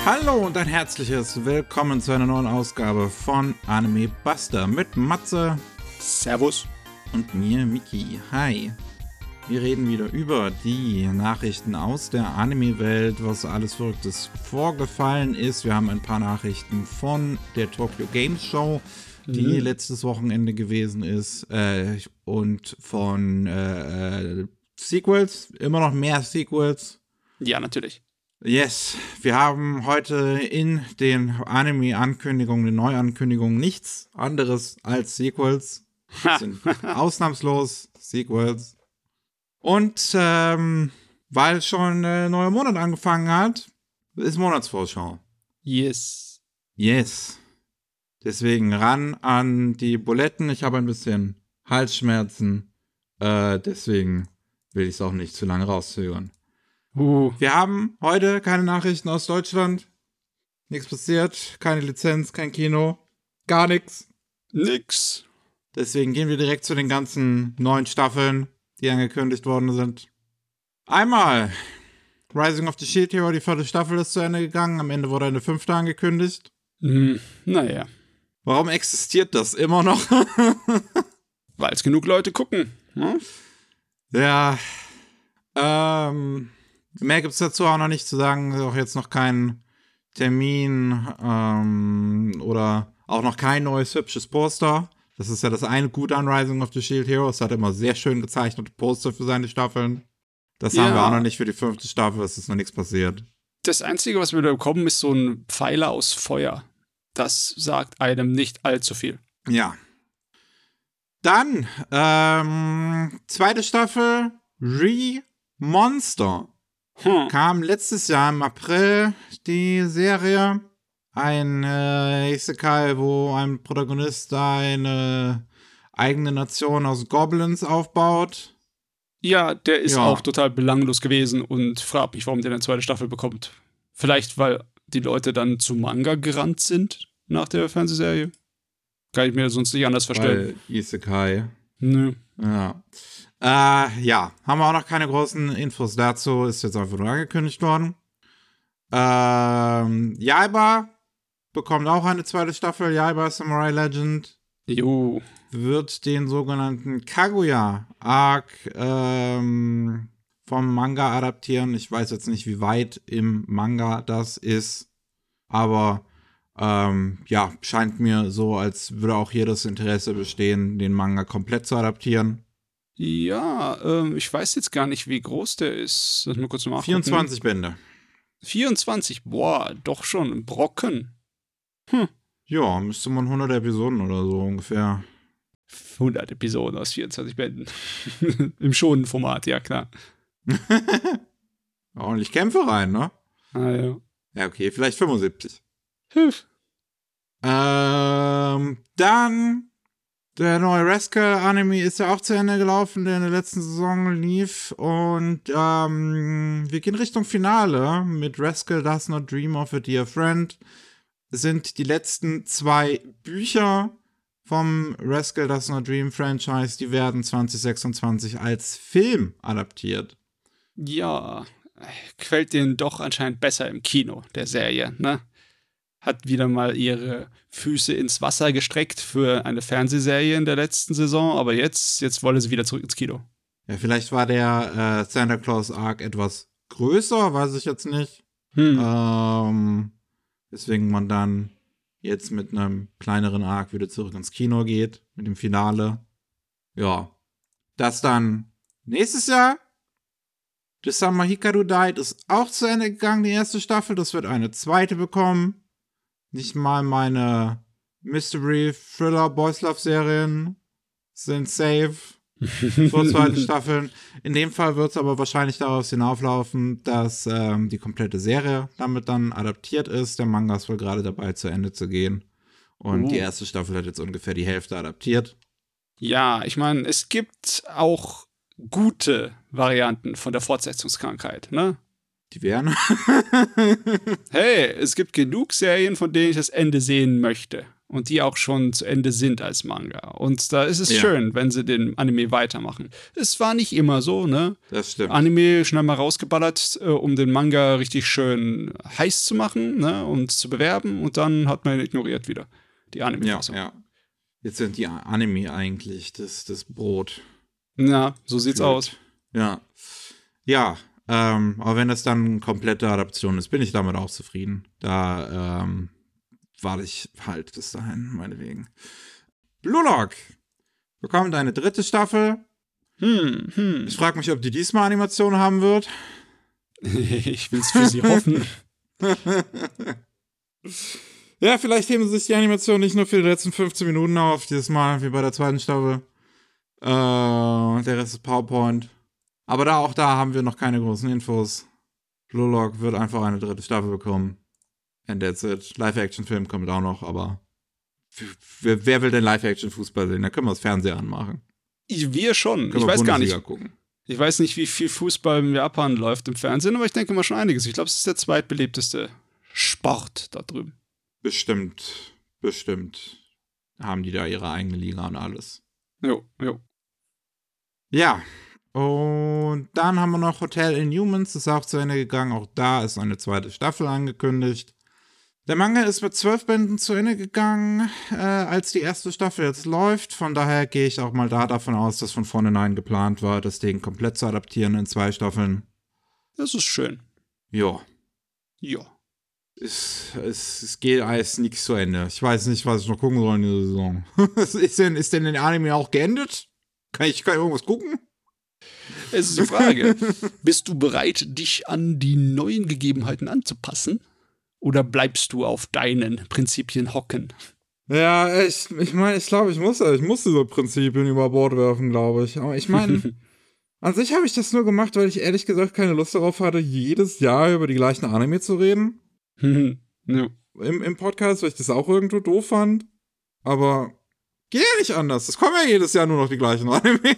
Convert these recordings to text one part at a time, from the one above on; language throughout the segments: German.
Hallo und ein herzliches Willkommen zu einer neuen Ausgabe von Anime Buster mit Matze. Servus. Und mir, Miki. Hi. Wir reden wieder über die Nachrichten aus der Anime-Welt, was alles Verrücktes vorgefallen ist. Wir haben ein paar Nachrichten von der Tokyo Games Show, die letztes Wochenende gewesen ist, und von Sequels, immer noch mehr Sequels. Ja, natürlich. Yes, wir haben heute in den Anime-Ankündigungen, den Neuankündigungen nichts anderes als Sequels. Das sind ausnahmslos Sequels. Und weil schon ein neuer Monat angefangen hat, ist Monatsvorschau. Yes. Deswegen ran an die Buletten. Ich habe ein bisschen Halsschmerzen. Deswegen will ich es auch nicht zu lange rauszögern. Wir haben heute keine Nachrichten aus Deutschland. Nichts passiert. Keine Lizenz, kein Kino. Gar nichts. Nix. Deswegen gehen wir direkt zu den ganzen neuen Staffeln, die angekündigt worden sind. Einmal Rising of the Shield Hero, die 4. Staffel ist zu Ende gegangen. Am Ende wurde eine 5. angekündigt. Naja. Warum existiert das immer noch? Weil es genug Leute gucken. Hm? Ja. Mehr gibt es dazu auch noch nicht zu sagen. Auch jetzt noch kein Termin oder auch noch kein neues hübsches Poster. Das ist ja das eine Gute an Rising of the Shield Hero. Es hat immer sehr schön gezeichnete Poster für seine Staffeln. Das haben wir auch noch nicht für die 5. Staffel. Es ist noch nichts passiert. Das Einzige, was wir da bekommen, ist so ein Pfeiler aus Feuer. Das sagt einem nicht allzu viel. Ja. Dann, 2. Staffel, Re-Monster. Kam letztes Jahr im April die Serie. Ein Isekai, wo ein Protagonist eine eigene Nation aus Goblins aufbaut. Ja, der ist auch total belanglos gewesen und frag mich, warum der eine 2. Staffel bekommt. Vielleicht, weil die Leute dann zu Manga gerannt sind nach der Fernsehserie. Kann ich mir sonst nicht anders vorstellen. Weil Isekai. Nö. Ja. Haben wir auch noch keine großen Infos dazu. Ist jetzt einfach nur angekündigt worden. Yaiba bekommt auch eine 2. Staffel. Yaiba Samurai Legend. Jo. Wird den sogenannten Kaguya-Arc vom Manga adaptieren. Ich weiß jetzt nicht, wie weit im Manga das ist. Aber scheint mir so, als würde auch hier das Interesse bestehen, den Manga komplett zu adaptieren. Ja, ich weiß jetzt gar nicht, wie groß der ist. Lass mal kurz mal nachgucken. 24 Bände. 24? Boah, doch schon ein Brocken. Ja, müsste man 100 Episoden oder so ungefähr. 100 Episoden aus 24 Bänden. Im schonen Format, ja klar. Ordentlich Kämpfe rein, ne? Ah ja. Ja, okay, vielleicht 75. Dann der neue Rascal-Anime ist ja auch zu Ende gelaufen, der in der letzten Saison lief. Und wir gehen Richtung Finale mit Rascal Does Not Dream of a Dear Friend. Es sind die letzten 2 Bücher vom Rascal Does Not Dream Franchise. Die werden 2026 als Film adaptiert. Ja, gefällt denen doch anscheinend besser im Kino, der Serie, ne? Hat wieder mal ihre Füße ins Wasser gestreckt für eine Fernsehserie in der letzten Saison, aber jetzt wollen sie wieder zurück ins Kino. Ja, vielleicht war der Santa Claus Arc etwas größer, weiß ich jetzt nicht. Deswegen man dann jetzt mit einem kleineren Arc wieder zurück ins Kino geht, mit dem Finale. Ja. Das dann nächstes Jahr. The Summer Hikaru Died ist auch zu Ende gegangen, die 1. Staffel. Das wird eine 2. bekommen. Nicht mal meine Mystery-Thriller-Boys-Love-Serien sind safe für 2. Staffeln. In dem Fall wird es aber wahrscheinlich darauf hinauflaufen, dass die komplette Serie damit dann adaptiert ist. Der Manga ist wohl gerade dabei, zu Ende zu gehen. Und die 1. Staffel hat jetzt ungefähr die Hälfte adaptiert. Ja, ich meine, es gibt auch gute Varianten von der Fortsetzungskrankheit, ne? Die wären. Hey, es gibt genug Serien, von denen ich das Ende sehen möchte. und die auch schon zu Ende sind als Manga. Und da ist es Ja. schön, wenn sie den Anime weitermachen. Es war nicht immer so, ne? Das stimmt. Anime schnell mal rausgeballert, um den Manga richtig schön heiß zu machen, ne? Und zu bewerben, und dann hat man ihn ignoriert wieder. Die Anime-Fassung. Ja. Jetzt sind die Anime eigentlich das Brot. Ja, so sieht's aus. Ja. Ja, aber wenn das dann eine komplette Adaption ist, bin ich damit auch zufrieden. Da warte ich halt bis dahin, meinetwegen. Blue Lock bekommt eine 3. Staffel. Ich frage mich, ob die diesmal Animation haben wird. Ich will's für sie hoffen. Ja, vielleicht heben sie sich die Animation nicht nur für die letzten 15 Minuten auf, dieses Mal, wie bei der 2. Staffel. Der Rest ist PowerPoint. Aber auch da haben wir noch keine großen Infos. Blue Lock wird einfach eine 3. Staffel bekommen. And that's it. Live-Action-Film kommt auch noch, aber wer will denn Live-Action-Fußball sehen? Da können wir das Fernseher anmachen. Wir schon. Können Ich wir weiß gar Bundesliga nicht. gucken. Ich weiß nicht, wie viel Fußball in Japan läuft im Fernsehen, aber ich denke mal schon einiges. Ich glaube, es ist der zweitbeliebteste Sport da drüben. Bestimmt haben die da ihre eigene Liga und alles. Jo. Ja, und dann haben wir noch Hotel Inhumans, das ist auch zu Ende gegangen. Auch da ist eine 2. Staffel angekündigt. Der Manga ist mit 12 Bänden zu Ende gegangen, als die 1. Staffel jetzt läuft. Von daher gehe ich auch mal davon aus, dass von vornherein geplant war, das Ding komplett zu adaptieren in 2 Staffeln. Das ist schön. Ja. Ja. Es geht alles nichts zu Ende. Ich weiß nicht, was ich noch gucken soll in dieser Saison. Ist denn der Anime auch geendet? Kann ich irgendwas gucken? Es ist die Frage, bist du bereit, dich an die neuen Gegebenheiten anzupassen? Oder bleibst du auf deinen Prinzipien hocken? Ja, ich meine, ich glaube, ich muss diese Prinzipien über Bord werfen, glaube ich. Aber ich meine, an sich habe ich das nur gemacht, weil ich ehrlich gesagt keine Lust darauf hatte, jedes Jahr über die gleichen Anime zu reden. Ja. Im Podcast, weil ich das auch irgendwo doof fand. Aber geht ja nicht anders. Es kommen ja jedes Jahr nur noch die gleichen Anime.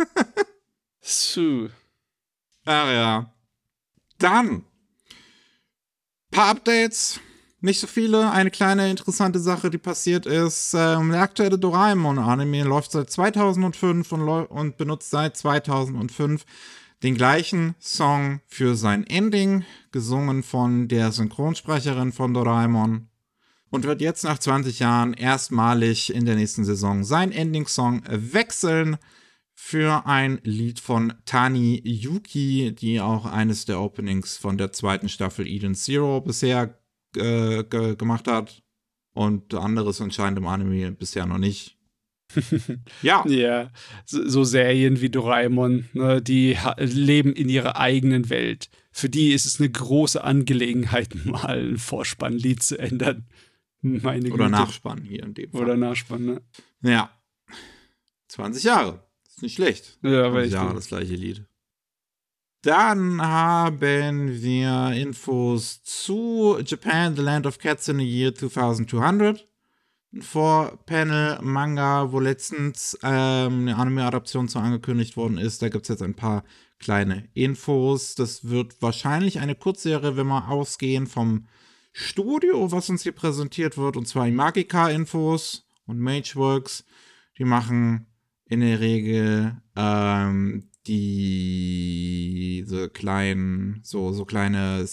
So. Ach ja. Dann paar Updates. Nicht so viele. Eine kleine interessante Sache, die passiert ist. Der aktuelle Doraemon-Anime läuft seit 2005 und benutzt seit 2005 den gleichen Song für sein Ending, gesungen von der Synchronsprecherin von Doraemon, und wird jetzt nach 20 Jahren erstmalig in der nächsten Saison sein Ending-Song wechseln für ein Lied von Tani Yuki, die auch eines der Openings von der 2. Staffel Eden Zero bisher gemacht hat, und anderes anscheinend im Anime bisher noch nicht. Ja. Ja, so Serien wie Doraemon, ne, die leben in ihrer eigenen Welt. Für die ist es eine große Angelegenheit, mal ein Vorspannlied zu ändern. Meine Oder Güte. Nachspann hier in dem Fall. Oder Nachspann, ne? Ja. 20 Jahre. Ist nicht schlecht. Ja, 20 Jahre das gleiche Lied. Dann haben wir Infos zu Japan, The Land of Cats in the Year 2200. Ein Vorpanel-Manga, wo letztens eine Anime-Adaption zu angekündigt worden ist. Da gibt es jetzt ein paar kleine Infos. Das wird wahrscheinlich eine Kurzserie, wenn wir ausgehen vom Studio, was uns hier präsentiert wird. Und zwar Imagika-Infos und Mageworks. Die machen in der Regel diese kleinen, so kleine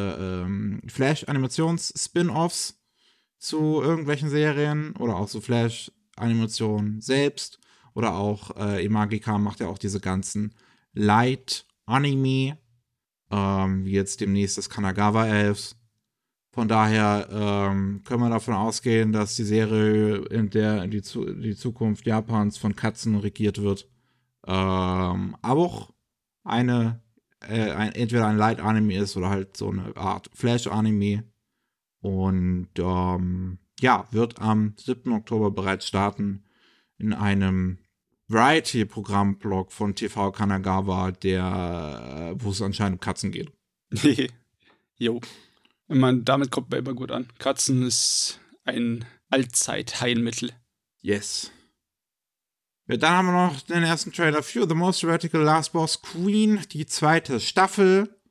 Flash-Animations-Spin-Offs zu irgendwelchen Serien oder auch so Flash-Animationen selbst. Oder auch Imagika macht ja auch diese ganzen Light-Anime, wie jetzt demnächst das Kanagawa Elves. Von daher können wir davon ausgehen, dass die Serie, in der die Zukunft Japans von Katzen regiert wird, aber auch entweder ein Light-Anime ist oder halt so eine Art Flash-Anime. Und wird am 7. Oktober bereits starten in einem Variety-Programm-Blog von TV Kanagawa, wo es anscheinend um Katzen geht. Jo. Ich meine, damit kommt man immer gut an. Katzen ist ein Allzeit-Heilmittel. Yes. Ja, dann haben wir noch den ersten Trailer für The Most Radical Last Boss Queen, die 2. Staffel.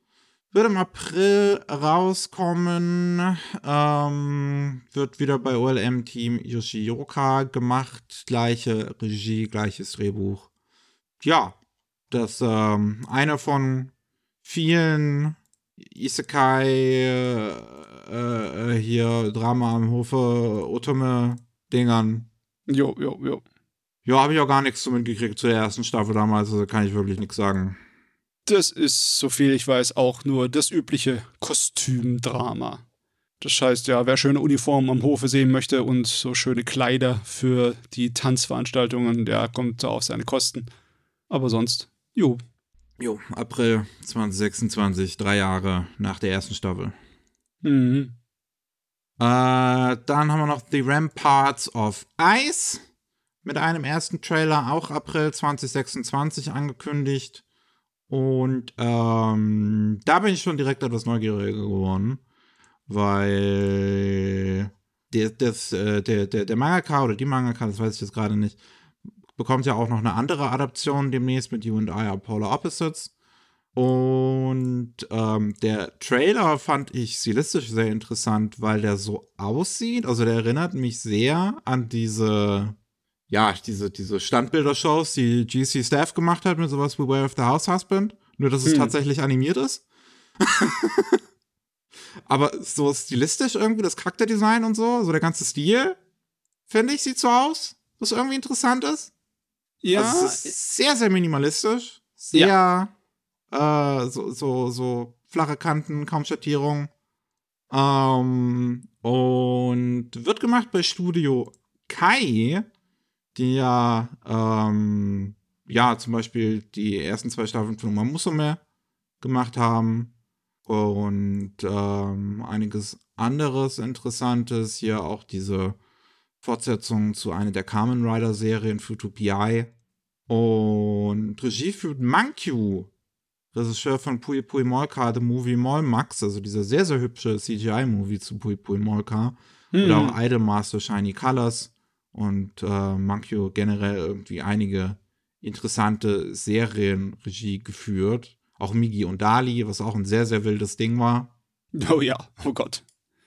Wird im April rauskommen. Wird wieder bei OLM-Team Yoshioka gemacht. Gleiche Regie, gleiches Drehbuch. Ja, das einer von vielen Isekai hier Drama am Hofe Otome-Dingern. Jo. Ja, habe ich auch gar nichts zu mitgekriegt zu der ersten Staffel damals, also kann ich wirklich nichts sagen. Das ist, soviel ich weiß, auch nur das übliche Kostümdrama. Das heißt ja, wer schöne Uniformen am Hofe sehen möchte und so schöne Kleider für die Tanzveranstaltungen, der kommt da auf seine Kosten. Aber sonst, jo. Jo, April 2026, 3 Jahre nach der ersten Staffel. Mhm. Dann haben wir noch The Ramparts of Ice mit einem ersten Trailer, auch April 2026 angekündigt. Und da bin ich schon direkt etwas neugieriger geworden, weil der Mangaka oder die Mangaka, das weiß ich jetzt gerade nicht, bekommt ja auch noch eine andere Adaption demnächst mit You and I Are Polar Opposites. Und der Trailer fand ich stilistisch sehr interessant, weil der so aussieht. Also der erinnert mich sehr an diese Standbilder-Shows, die GC Staff gemacht hat mit sowas wie Way of the House Husband. Nur, dass es tatsächlich animiert ist. Aber so stilistisch irgendwie, das Charakterdesign und so der ganze Stil, finde ich, sieht so aus, was irgendwie interessant ist. Ja. Also es ist sehr, sehr minimalistisch. Sehr, so flache Kanten, kaum Schattierung. Und wird gemacht bei Studio Kai, die ja zum Beispiel die ersten 2 Staffeln von Uma Musume gemacht haben und einiges anderes Interessantes. Hier auch diese Fortsetzung zu einer der Kamen Rider Serien für 2PI. Und Regie führt Mankyu, Regisseur von Pui Pui Molka, The Movie Mol Max, also dieser sehr, sehr hübsche CGI-Movie zu Pui Pui Molka. Oder auch Idolmaster Shiny Colors. Und Mankyo generell irgendwie einige interessante Serienregie geführt. Auch Migi und Dali, was auch ein sehr, sehr wildes Ding war. Oh ja, oh Gott.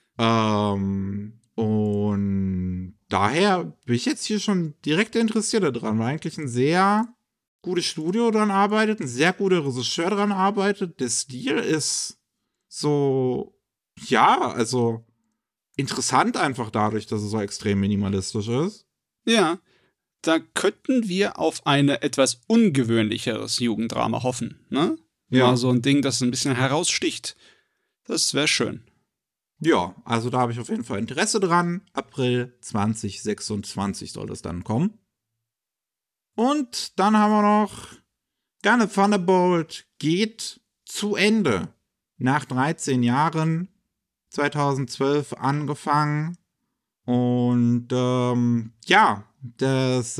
Und daher bin ich jetzt hier schon direkt interessiert daran, weil eigentlich ein sehr gutes Studio dran arbeitet, ein sehr guter Regisseur dran arbeitet. Der Stil ist so, also interessant einfach dadurch, dass es so extrem minimalistisch ist. Ja, da könnten wir auf ein etwas ungewöhnlicheres Jugenddrama hoffen, ne? Ja. Mal so ein Ding, das ein bisschen heraussticht. Das wäre schön. Ja, also da habe ich auf jeden Fall Interesse dran. April 2026 soll das dann kommen. Und dann haben wir noch Gun Thunderbolt geht zu Ende. Nach 13 Jahren, 2012 angefangen. Und das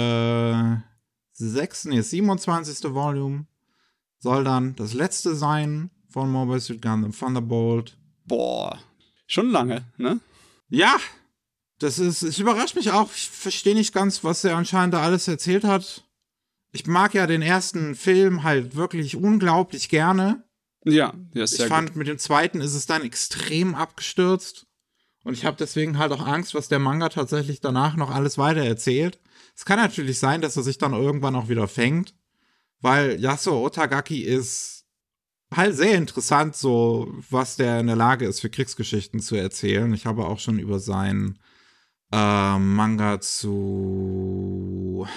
27. Volume soll dann das letzte sein von Mobile Suit Gundam Thunderbolt. Boah, schon lange, ne? Ja, es überrascht mich auch. Ich verstehe nicht ganz, was er anscheinend da alles erzählt hat. Ich mag ja den ersten Film halt wirklich unglaublich gerne. Ja, der ist sehr gut. Ich fand, mit dem zweiten ist es dann extrem abgestürzt. Und ich habe deswegen halt auch Angst, was der Manga tatsächlich danach noch alles weiter erzählt. Es kann natürlich sein, dass er sich dann irgendwann auch wieder fängt. Weil Yasuo Otagaki ist halt sehr interessant, so was der in der Lage ist, für Kriegsgeschichten zu erzählen. Ich habe auch schon über seinen Manga zu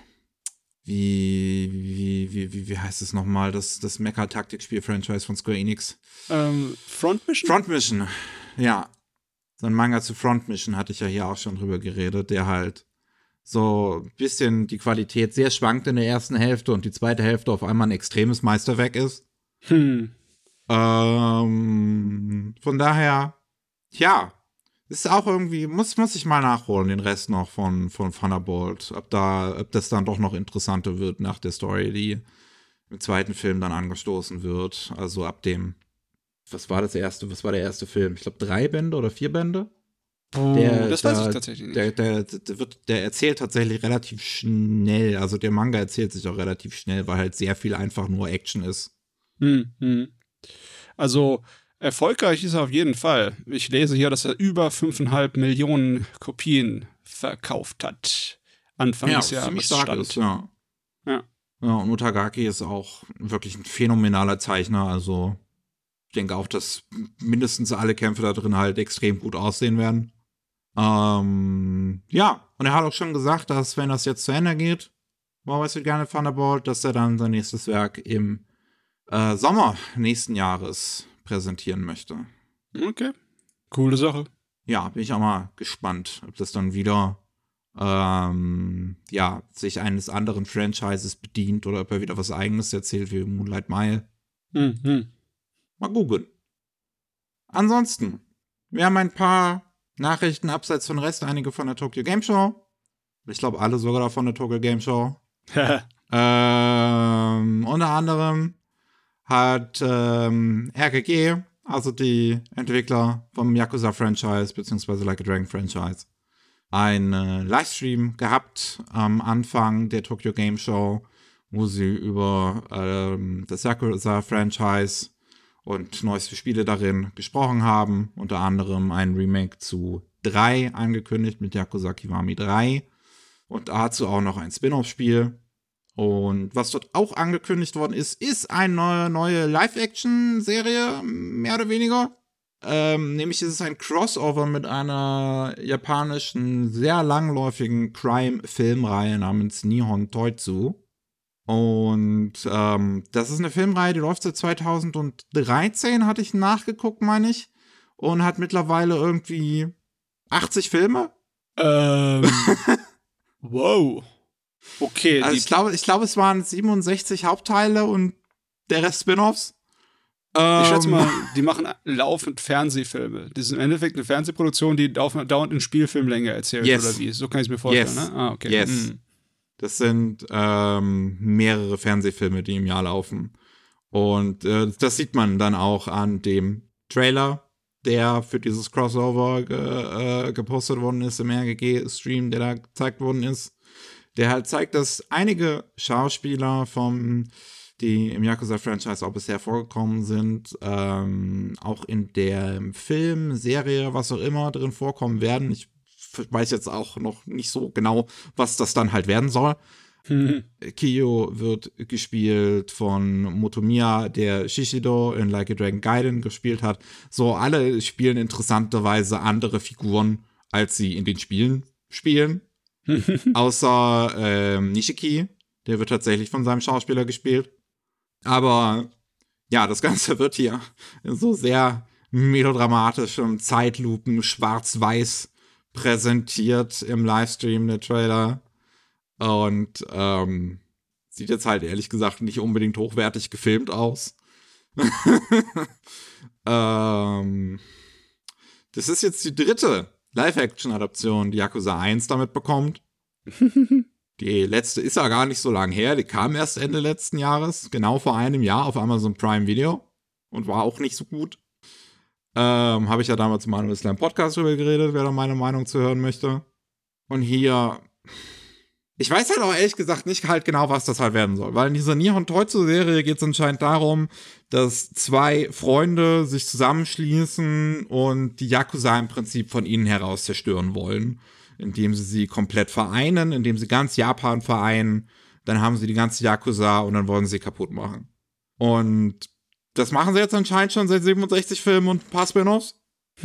wie heißt es nochmal, das Mecha-Taktikspiel-Franchise von Square Enix. Front Mission? Front Mission, ja. So ein Manga zu Front Mission hatte ich ja hier auch schon drüber geredet, der halt so ein bisschen die Qualität sehr schwankt in der ersten Hälfte und die zweite Hälfte auf einmal ein extremes Meisterwerk ist. Von daher, ist auch irgendwie, muss ich mal nachholen, den Rest noch von Thunderbolt, ob das dann doch noch interessanter wird nach der Story, die im zweiten Film dann angestoßen wird. Also ab dem, was war der erste Film? Ich glaube 3 Bände oder 4 Bände? Das weiß ich tatsächlich nicht. Der erzählt tatsächlich relativ schnell, also der Manga erzählt sich auch relativ schnell, weil halt sehr viel einfach nur Action ist. Also erfolgreich ist er auf jeden Fall. Ich lese hier, dass er über 5,5 Millionen Kopien verkauft hat. Anfang des Jahres ziemlich stark stand. ist, ja. Ja. Ja, und Utagaki ist auch wirklich ein phänomenaler Zeichner, also ich denke auch, dass mindestens alle Kämpfe da drin halt extrem gut aussehen werden. Ja, und er hat auch schon gesagt, dass wenn das jetzt zu Ende geht, Marvel vs. gerne Thunderbolt, dass er dann sein nächstes Werk im Sommer nächsten Jahres präsentieren möchte. Okay. Coole Sache. Ja, bin ich auch mal gespannt, ob das dann wieder sich eines anderen Franchises bedient oder ob er wieder was Eigenes erzählt wie Moonlight Mile. Mhm. Mal googeln. Ansonsten, wir haben ein paar Nachrichten abseits von Rest, einige von der Tokyo Game Show. Ich glaube, alle sogar von der Tokyo Game Show. Unter anderem hat RGG, also die Entwickler vom Yakuza-Franchise bzw. Like a Dragon-Franchise, einen Livestream gehabt am Anfang der Tokyo Game Show, wo sie über das Yakuza-Franchise und neueste Spiele darin gesprochen haben. Unter anderem ein Remake zu 3 angekündigt mit Yakuza Kiwami 3 und dazu auch noch ein Spin-off-Spiel. Und was dort auch angekündigt worden ist, ist eine neue Live-Action-Serie, mehr oder weniger. Nämlich ist es ein Crossover mit einer japanischen, sehr langläufigen Crime-Filmreihe namens Nihon Toitsu. Und das ist eine Filmreihe, die läuft seit 2013, hatte ich nachgeguckt, meine ich. Und hat mittlerweile irgendwie 80 Filme. Wow. Okay. Also ich glaube, es waren 67 Hauptteile und der Rest Spin-offs. Ich schätze mal, die machen laufend Fernsehfilme. Das ist im Endeffekt eine Fernsehproduktion, die dauernd in Spielfilmlänge erzählt, oder wie? So kann ich es mir vorstellen, ne? Ah, okay. Yes. Das sind mehrere Fernsehfilme, die im Jahr laufen. Und das sieht man dann auch an dem Trailer, der für dieses Crossover gepostet worden ist im RGG-Stream, der da gezeigt worden ist. Der halt zeigt, dass einige Schauspieler die im Yakuza-Franchise auch bisher vorgekommen sind, auch in der Film, Serie, was auch immer drin vorkommen werden. Ich weiß jetzt auch noch nicht so genau, was das dann halt werden soll. Kiyo wird gespielt von Motomiya, der Shishido in Like a Dragon Gaiden gespielt hat. So, alle spielen interessanterweise andere Figuren, als sie in den Spielen spielen. Außer Nishiki, der wird tatsächlich von seinem Schauspieler gespielt. Aber ja, das Ganze wird hier so sehr melodramatischem Zeitlupen schwarz-weiß präsentiert im Livestream, der Trailer. Und sieht jetzt halt ehrlich gesagt nicht unbedingt hochwertig gefilmt aus. Das ist jetzt die dritte Live-Action-Adaption, die Yakuza 1 damit bekommt. Die letzte ist ja gar nicht so lang her. Die kam erst Ende letzten Jahres, genau vor einem Jahr auf Amazon Prime Video und war auch nicht so gut. Habe ich ja damals in meinem Islam Podcast drüber geredet, wer da meine Meinung zu hören möchte. Und hier, ich weiß halt auch ehrlich gesagt nicht halt genau, was das halt werden soll. Weil in dieser Nihon Toitsu-Serie geht es anscheinend darum, dass 2 Freunde sich zusammenschließen und die Yakuza im Prinzip von ihnen heraus zerstören wollen. Indem sie komplett vereinen, indem sie ganz Japan vereinen. Dann haben sie die ganze Yakuza und dann wollen sie kaputt machen. Und das machen sie jetzt anscheinend schon seit 67 Filmen und ein paar Spin-offs.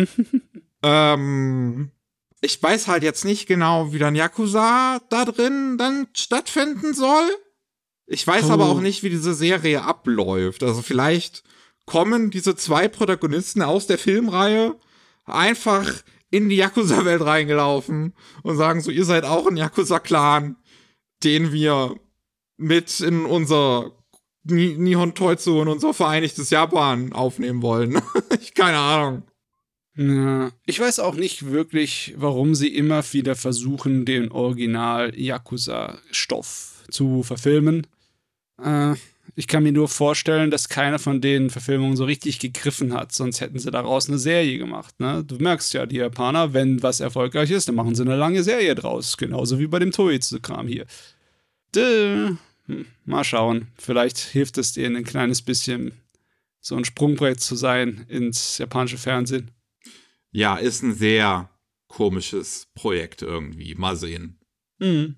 Ich weiß halt jetzt nicht genau, wie dann Yakuza da drin dann stattfinden soll. Ich weiß aber auch nicht, wie diese Serie abläuft. Also vielleicht kommen diese 2 Protagonisten aus der Filmreihe einfach in die Yakuza-Welt reingelaufen und sagen so, ihr seid auch ein Yakuza-Clan, den wir mit in unser Nihon Toitsu und unser vereinigtes Japan aufnehmen wollen. Keine Ahnung. Ja, ich weiß auch nicht wirklich, warum sie immer wieder versuchen, den Original-Yakuza-Stoff zu verfilmen. Ich kann mir nur vorstellen, dass keiner von den Verfilmungen so richtig gegriffen hat, sonst hätten sie daraus eine Serie gemacht. Ne? Du merkst ja, die Japaner, wenn was erfolgreich ist, dann machen sie eine lange Serie draus. Genauso wie bei dem Toitsu-Kram hier. Mal schauen, vielleicht hilft es denen ein kleines bisschen so ein Sprungbrett zu sein ins japanische Fernsehen. Ja, ist ein sehr komisches Projekt irgendwie. Mal sehen. Mhm.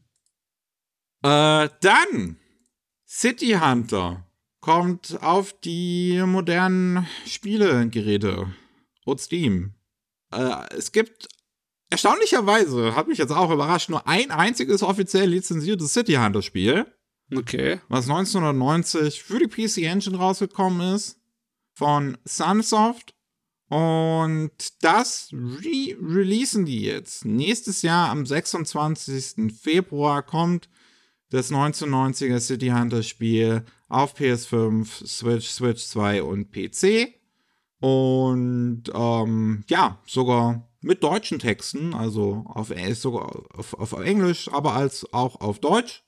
Dann City Hunter kommt auf die modernen Spielegeräte und Steam. Es gibt erstaunlicherweise, hat mich jetzt auch überrascht, nur ein einziges offiziell lizenziertes City Hunter Spiel, Okay. was 1990 für die PC Engine rausgekommen ist, von Sunsoft. Und das releasen die jetzt. Nächstes Jahr am 26. Februar kommt das 1990er City Hunter Spiel auf PS5, Switch, Switch 2 und PC. Und ja, sogar mit deutschen Texten, also sogar auf Englisch, aber auch auf Deutsch.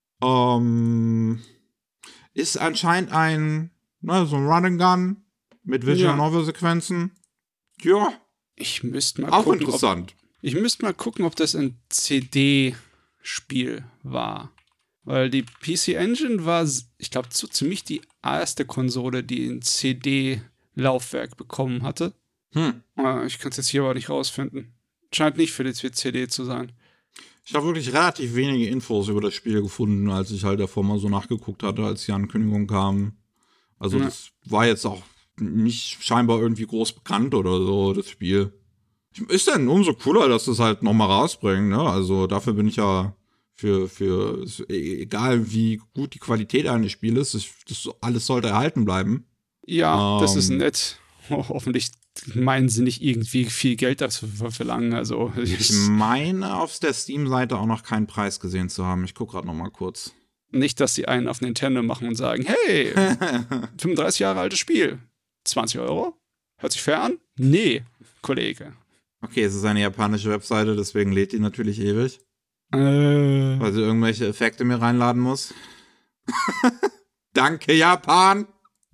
Ist anscheinend so ein Run-and-Gun mit Visual Novel Sequenzen. Ja, Ich müsste mal auch gucken, interessant. Ich müsste mal gucken, ob das ein CD-Spiel war. Weil die PC Engine war, ich glaube, ziemlich die erste Konsole, die ein CD-Laufwerk bekommen hatte. Ich kann es jetzt hier aber nicht rausfinden. Scheint nicht für die CD zu sein. Ich habe wirklich relativ wenige Infos über das Spiel gefunden, als ich halt davor mal so nachgeguckt hatte, als die Ankündigung kam. Also das war jetzt auch nicht scheinbar irgendwie groß bekannt oder so, das Spiel. Ist dann umso cooler, dass das halt nochmal rausbringen, ne? Also dafür bin ich ja für egal wie gut die Qualität eines Spiels ist, das alles sollte erhalten bleiben. Ja, das ist nett. Hoffentlich meinen sie nicht irgendwie viel Geld dafür verlangen. Also, Ich meine, auf der Steam-Seite auch noch keinen Preis gesehen zu haben. Ich gucke gerade noch mal kurz. Nicht, dass sie einen auf Nintendo machen und sagen, hey, 35 Jahre altes Spiel, 20 €? Hört sich fair an? Nee, Kollege. Okay, es ist eine japanische Webseite, deswegen lädt die natürlich ewig. Weil sie irgendwelche Effekte mir reinladen muss. Danke, Japan!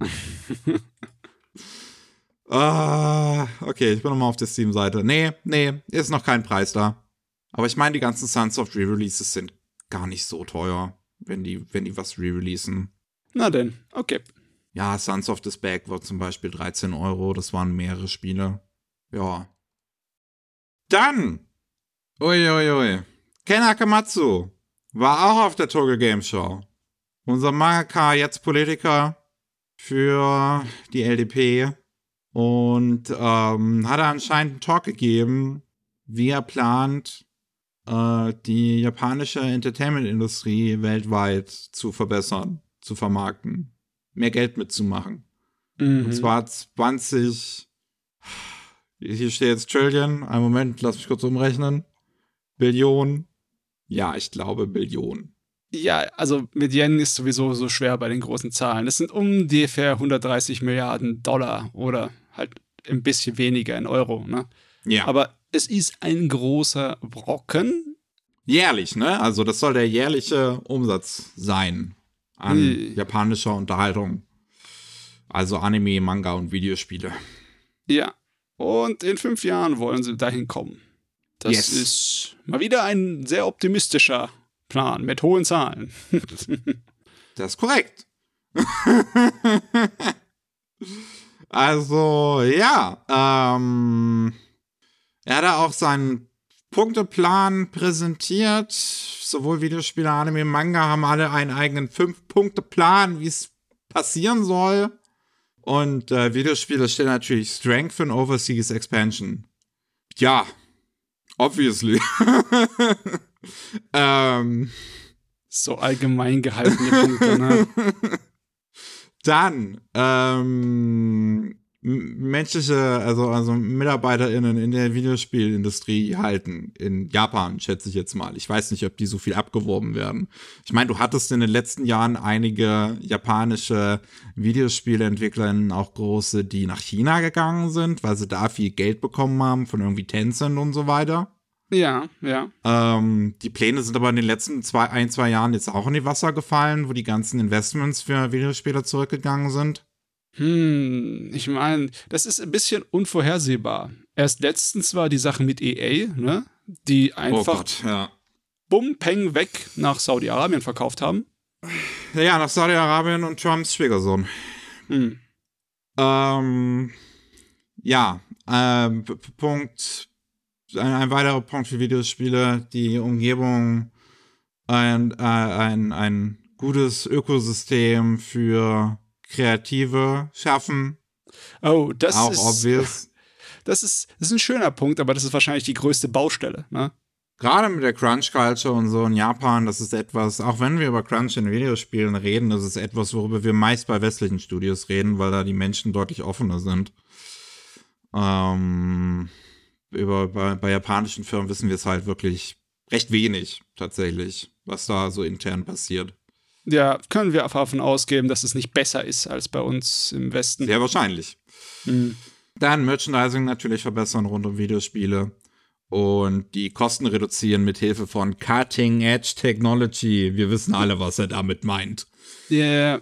Okay, ich bin nochmal auf der Steam-Seite. Nee, ist noch kein Preis da. Aber ich meine, die ganzen Sunsoft Re-Releases sind gar nicht so teuer, wenn die was re-releasen. Na denn, okay. Ja, Sunsoft is Back war zum Beispiel 13 €. Das waren mehrere Spiele. Ja. Dann, uiuiui, Ken Akamatsu war auch auf der Tokyo Game Show. Unser Mangaka, jetzt Politiker für die LDP. Und hat er anscheinend einen Talk gegeben, wie er plant, die japanische Entertainment-Industrie weltweit zu verbessern, zu vermarkten, mehr Geld mitzumachen. Und zwar 20, hier steht jetzt Trillion, einen Moment, lass mich kurz umrechnen. Billionen. Ja, ich glaube Billionen. Ja, also mit Yen ist sowieso so schwer bei den großen Zahlen. Das sind ungefähr 130 Milliarden Dollar oder halt ein bisschen weniger in Euro, ne? Ja. Aber es ist ein großer Brocken. Jährlich, ne? Also das soll der jährliche Umsatz sein an japanischer Unterhaltung. Also Anime, Manga und Videospiele. Ja. Und in 5 Jahren wollen sie dahin kommen. Das ist mal wieder ein sehr optimistischer Plan mit hohen Zahlen. Das ist korrekt. Also, ja. Er hat auch seinen Punkteplan präsentiert. Sowohl Videospiele, Anime, Manga haben alle einen eigenen 5-Punkte-Plan, wie es passieren soll. Und Videospiele stehen natürlich Strength and Overseas Expansion. Ja, obviously. So allgemein gehaltene Punkte, ne? Dann, menschliche, also MitarbeiterInnen in der Videospielindustrie halten. In Japan, schätze ich jetzt mal. Ich weiß nicht, ob die so viel abgeworben werden. Ich meine, du hattest in den letzten Jahren einige japanische Videospieleentwicklerinnen, auch große, die nach China gegangen sind, weil sie da viel Geld bekommen haben von irgendwie Tencent und so weiter. Ja. Die Pläne sind aber in den letzten 2 Jahren jetzt auch in die Wasser gefallen, wo die ganzen Investments für Videospiele zurückgegangen sind. Ich meine, das ist ein bisschen unvorhersehbar. Erst letztens war die Sache mit EA, ne? Die einfach bumm, peng, weg nach Saudi-Arabien verkauft haben. Ja, nach Saudi-Arabien und Trumps Schwiegersohn. Ja, Punkt, ein weiterer Punkt für Videospiele, die Umgebung, ein gutes Ökosystem für Kreative schaffen, Oh, auch obvious. das ist ein schöner Punkt, aber das ist wahrscheinlich die größte Baustelle, ne? Gerade mit der Crunch-Culture und so in Japan, das ist etwas, auch wenn wir über Crunch in Videospielen reden, das ist etwas, worüber wir meist bei westlichen Studios reden, weil da die Menschen deutlich offener sind. Bei japanischen Firmen wissen wir es halt wirklich recht wenig, tatsächlich, was da so intern passiert. Ja, können wir davon ausgehen, dass es nicht besser ist als bei uns im Westen. Sehr wahrscheinlich. Mhm. Dann Merchandising natürlich verbessern rund um Videospiele. Und die Kosten reduzieren mit Hilfe von Cutting-Edge Technology. Wir wissen alle, was er damit meint. Ja.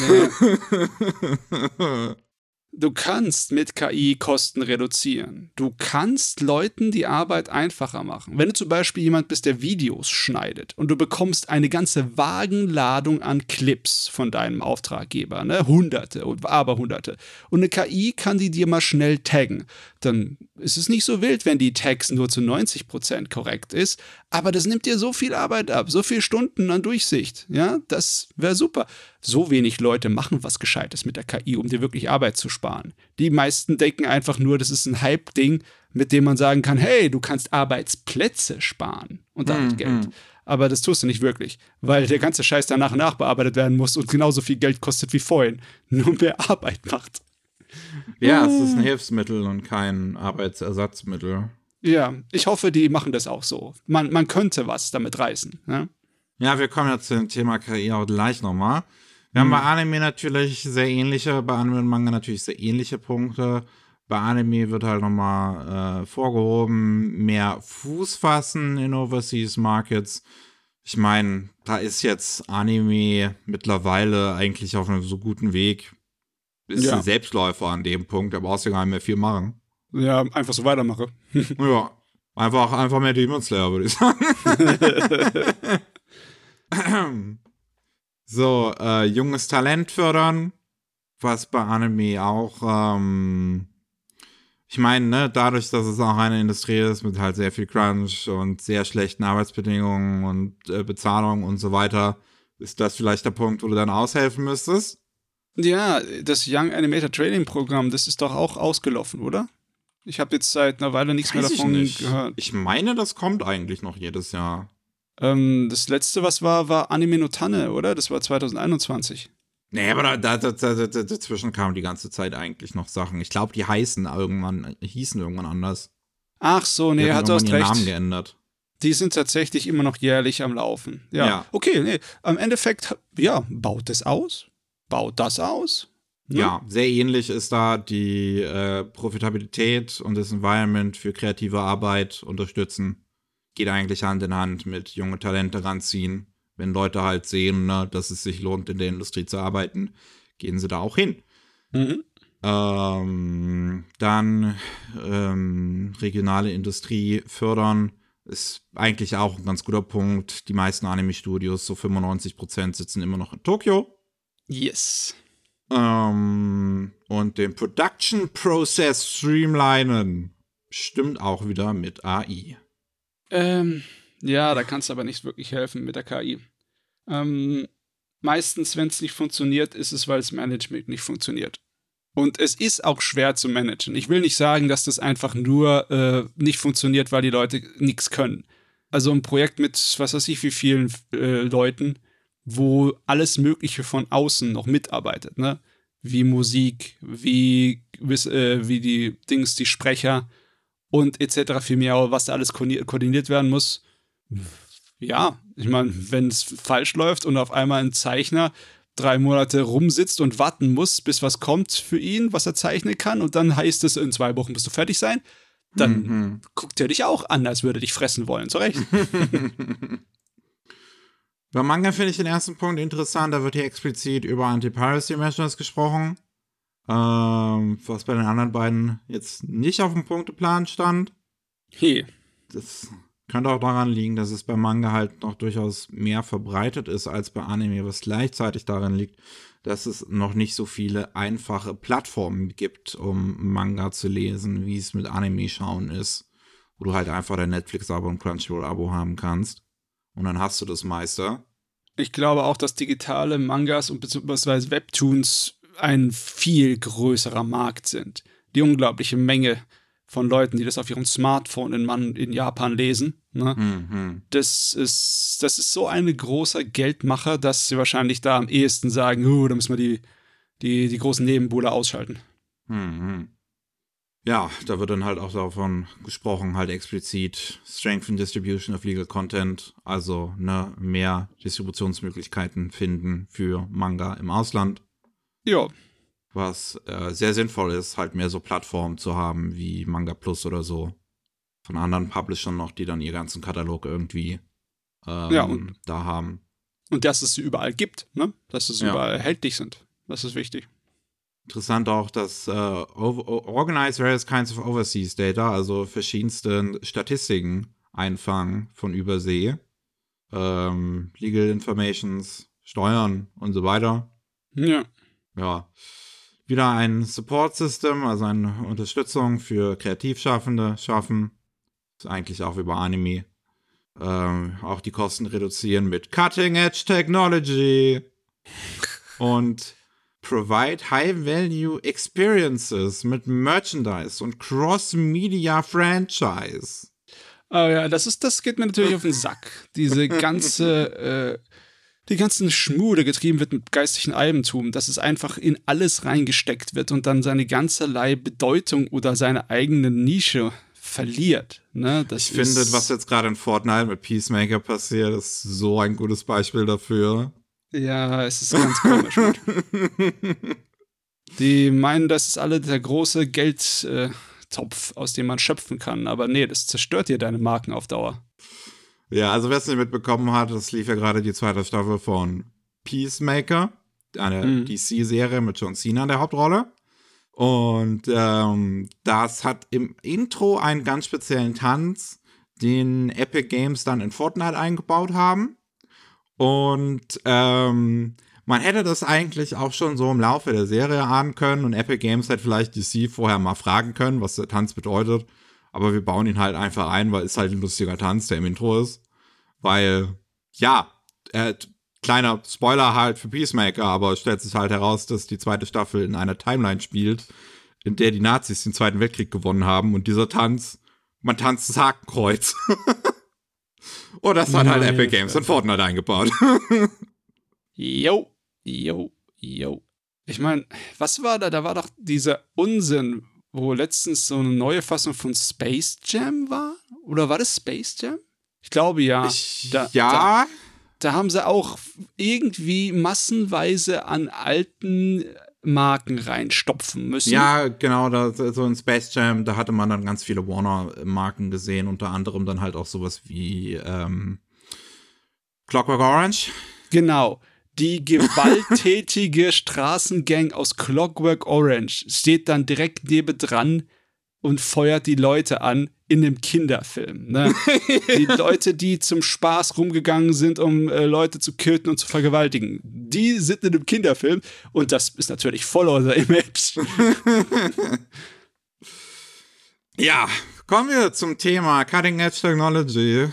Du kannst mit KI Kosten reduzieren. Du kannst Leuten die Arbeit einfacher machen. Wenn du zum Beispiel jemand bist, der Videos schneidet und du bekommst eine ganze Wagenladung an Clips von deinem Auftraggeber, ne? Hunderte und Aberhunderte. Und eine KI kann die dir mal schnell taggen. Dann ist es nicht so wild, wenn die Tags nur zu 90% korrekt ist, aber das nimmt dir so viel Arbeit ab, so viele Stunden an Durchsicht. Ja, das wäre super. So wenig Leute machen was Gescheites mit der KI, um dir wirklich Arbeit zu sparen. Die meisten denken einfach nur, das ist ein Hype-Ding, mit dem man sagen kann, hey, du kannst Arbeitsplätze sparen und damit Geld. Aber das tust du nicht wirklich, weil der ganze Scheiß danach nachbearbeitet werden muss und genauso viel Geld kostet wie vorhin. Nur mehr Arbeit macht. Ja, es ist ein Hilfsmittel und kein Arbeitsersatzmittel. Ja, ich hoffe, die machen das auch so. Man könnte was damit reißen. Ne? Ja, wir kommen ja zu dem Thema KI auch gleich nochmal. Wir haben bei Anime natürlich bei Anime und Manga natürlich sehr ähnliche Punkte. Bei Anime wird halt nochmal vorgehoben, mehr Fuß fassen in Overseas Markets. Ich meine, da ist jetzt Anime mittlerweile eigentlich auf einem so guten Weg. Ist ein Selbstläufer an dem Punkt, da brauchst du gar nicht mehr viel machen. Ja, einfach so weitermache. Ja, einfach mehr Demon Slayer, würde ich sagen. So, junges Talent fördern, was bei Anime auch, ich meine, ne, dadurch, dass es auch eine Industrie ist mit halt sehr viel Crunch und sehr schlechten Arbeitsbedingungen und Bezahlung und so weiter, ist das vielleicht der Punkt, wo du dann aushelfen müsstest? Ja, das Young Animator Training Programm, das ist doch auch ausgelaufen, oder? Ich habe jetzt seit einer Weile nichts mehr davon gehört. Ich meine, das kommt eigentlich noch jedes Jahr. Das letzte, was war Anime no Tanne, oder? Das war 2021. Nee, aber dazwischen kamen die ganze Zeit eigentlich noch Sachen. Ich glaube, die hießen irgendwann anders. Ach so, nee, hat ihren recht. Namen geändert. Die sind tatsächlich immer noch jährlich am Laufen. Ja. Okay, nee. Am Endeffekt, ja, baut das aus. Ne? Ja, sehr ähnlich ist da die Profitabilität und das Environment für kreative Arbeit unterstützen. Geht eigentlich Hand in Hand mit junge Talente ranziehen. Wenn Leute halt sehen, ne, dass es sich lohnt, in der Industrie zu arbeiten, gehen sie da auch hin. Dann regionale Industrie fördern ist eigentlich auch ein ganz guter Punkt. Die meisten Anime-Studios, so 95%, sitzen immer noch in Tokio. Yes. Und den Production Process streamlinen stimmt auch wieder mit AI. Ja, da kannst du aber nicht wirklich helfen mit der KI. Meistens, wenn es nicht funktioniert, ist es, weil das Management nicht funktioniert. Und es ist auch schwer zu managen. Ich will nicht sagen, dass das einfach nur nicht funktioniert, weil die Leute nichts können. Also ein Projekt mit, was weiß ich, wie vielen Leuten, wo alles Mögliche von außen noch mitarbeitet, ne? Wie Musik, wie die Dings, die Sprecher und etc. viel mehr, was da alles koordiniert werden muss. Ja, ich meine, wenn es falsch läuft und auf einmal ein Zeichner 3 Monate rumsitzt und warten muss, bis was kommt für ihn, was er zeichnen kann, und dann heißt es, in 2 Wochen musst du fertig sein, dann guckt er dich auch an, als würde dich fressen wollen, zu Recht. Bei Manga finde ich den ersten Punkt interessant, da wird hier explizit über Anti-Piracy Measures gesprochen, was bei den anderen beiden jetzt nicht auf dem Punkteplan stand. Hey. Das Könnte auch daran liegen, dass es bei Manga halt noch durchaus mehr verbreitet ist als bei Anime, was gleichzeitig daran liegt, dass es noch nicht so viele einfache Plattformen gibt, um Manga zu lesen, wie es mit Anime schauen ist, wo du halt einfach dein Netflix-Abo und Crunchyroll-Abo haben kannst. Und dann hast du das meiste. Ich glaube auch, dass digitale Mangas und beziehungsweise Webtoons ein viel größerer Markt sind. Die unglaubliche Menge von Leuten, die das auf ihrem Smartphone in Japan lesen. Ne? Mhm. Das ist so ein großer Geldmacher, dass sie wahrscheinlich da am ehesten sagen, da müssen wir die großen Nebenbuhler ausschalten. Mhm. Ja, da wird dann halt auch davon gesprochen, halt explizit Strengthen Distribution of Legal Content, also mehr Distributionsmöglichkeiten finden für Manga im Ausland. Ja. Was sehr sinnvoll ist, halt mehr so Plattformen zu haben wie Manga Plus oder so. Von anderen Publishern noch, die dann ihren ganzen Katalog irgendwie da haben. Und dass es sie überall gibt, ne? Dass es überall erhältlich sind. Das ist wichtig. Interessant auch, dass Organize Various Kinds of Overseas Data, also verschiedenste Statistiken einfangen von Übersee. Legal Informations, Steuern und so weiter. Ja. Ja. Wieder ein Support-System, also eine Unterstützung für Kreativschaffende schaffen. Ist eigentlich auch über Anime. Auch die Kosten reduzieren mit Cutting-Edge Technology. Und provide high-value experiences mit Merchandise und Cross-Media-Franchise. Oh ja, das geht mir natürlich auf den Sack. Diese ganze die ganzen Schmude getrieben wird mit geistigem Eigentum, dass es einfach in alles reingesteckt wird und dann seine ganzerlei Bedeutung oder seine eigene Nische verliert. Ne? Ich finde, was jetzt gerade in Fortnite mit Peacemaker passiert, ist so ein gutes Beispiel dafür. Ja, es ist ganz komisch. Die meinen, das ist alle der große Geldtopf, aus dem man schöpfen kann. Aber nee, das zerstört dir deine Marken auf Dauer. Ja, also wer es nicht mitbekommen hat, es lief ja gerade die 2. Staffel von Peacemaker, eine DC-Serie mit John Cena in der Hauptrolle. Und das hat im Intro einen ganz speziellen Tanz, den Epic Games dann in Fortnite eingebaut haben. Und man hätte das eigentlich auch schon so im Laufe der Serie ahnen können und Epic Games hätte vielleicht DC vorher mal fragen können, was der Tanz bedeutet. Aber wir bauen ihn halt einfach ein, weil es halt ein lustiger Tanz, der im Intro ist. Weil, ja, kleiner Spoiler halt für Peacemaker, aber es stellt sich halt heraus, dass die 2. Staffel in einer Timeline spielt, in der die Nazis den 2. Weltkrieg gewonnen haben. Und dieser Tanz, man tanzt das Hakenkreuz. Und das hat halt Epic Games in Fortnite eingebaut. Jo. Ich meine, was war da? Da war doch dieser Unsinn, wo letztens so eine neue Fassung von Space Jam war? Oder war das Space Jam? Ich glaube ja. Ja. Da haben sie auch irgendwie massenweise an alten Marken reinstopfen müssen. Ja, genau, so in Space Jam, da hatte man dann ganz viele Warner-Marken gesehen, unter anderem dann halt auch sowas wie Clockwork Orange. Genau. Die gewalttätige Straßengang aus Clockwork Orange steht dann direkt nebendran und feuert die Leute an in einem Kinderfilm. Ne? Die Leute, die zum Spaß rumgegangen sind, um Leute zu töten und zu vergewaltigen, die sind in einem Kinderfilm und das ist natürlich voll unser Image. Ja, kommen wir zum Thema Cutting Edge Technology.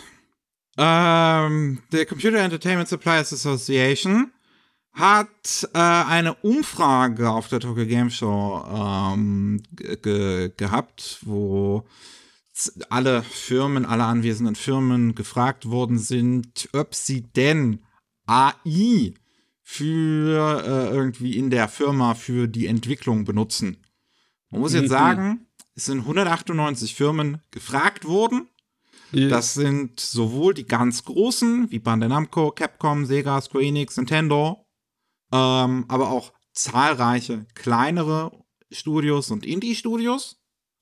Der Computer Entertainment Suppliers Association hat eine Umfrage auf der Tokyo Game Show gehabt, wo alle anwesenden Firmen gefragt worden sind, ob sie denn AI für irgendwie in der Firma für die Entwicklung benutzen. Man muss jetzt sagen, es sind 198 Firmen gefragt worden. Yes. Das sind sowohl die ganz großen, wie Bandai Namco, Capcom, Sega, Square Enix, Nintendo, aber auch zahlreiche kleinere Studios und Indie-Studios.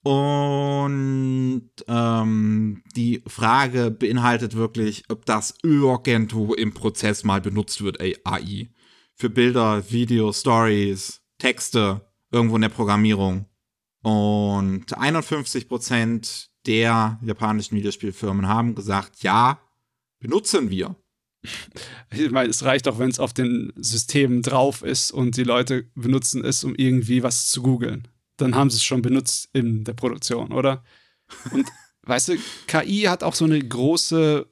Und die Frage beinhaltet wirklich, ob das irgendwo im Prozess mal benutzt wird, AI. Für Bilder, Videos, Stories, Texte, irgendwo in der Programmierung. Und 51% der japanischen Videospielfirmen haben gesagt, ja, benutzen wir. Ich meine, es reicht auch, wenn es auf den Systemen drauf ist und die Leute benutzen es, um irgendwie was zu googeln. Dann haben sie es schon benutzt in der Produktion, oder? Und weißt du, KI hat auch so eine große,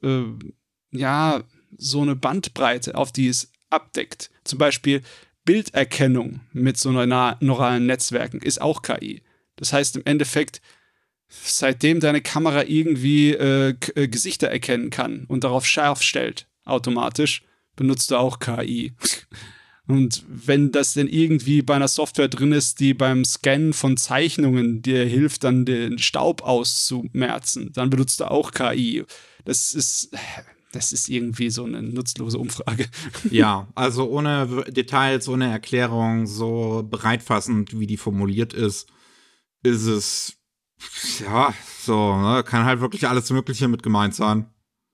so eine Bandbreite, auf die es abdeckt. Zum Beispiel Bilderkennung mit so neuralen Netzwerken ist auch KI. Das heißt im Endeffekt, seitdem deine Kamera irgendwie Gesichter erkennen kann und darauf scharf stellt, automatisch, benutzt du auch KI. Und wenn das denn irgendwie bei einer Software drin ist, die beim Scannen von Zeichnungen dir hilft, dann den Staub auszumerzen, dann benutzt du auch KI. Das ist irgendwie so eine nutzlose Umfrage. Ja, also ohne Details, ohne Erklärung, so breitfassend, wie die formuliert ist es, ja, so, ne, kann halt wirklich alles Mögliche mit gemeint sein.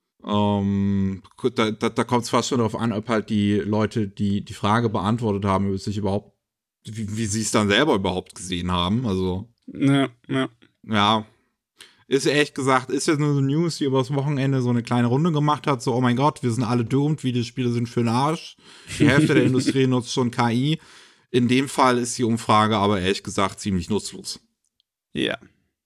Da kommt es fast schon darauf an, ob halt die Leute, die die Frage beantwortet haben, sich überhaupt, wie sie es dann selber überhaupt gesehen haben. Also, ja. Ist ehrlich gesagt, ist jetzt nur so News, die übers Wochenende so eine kleine Runde gemacht hat, so, oh mein Gott, wir sind alle doomed, Videospiele sind für den Arsch. Die Hälfte der Industrie nutzt schon KI. In dem Fall ist die Umfrage aber ehrlich gesagt ziemlich nutzlos. Ja.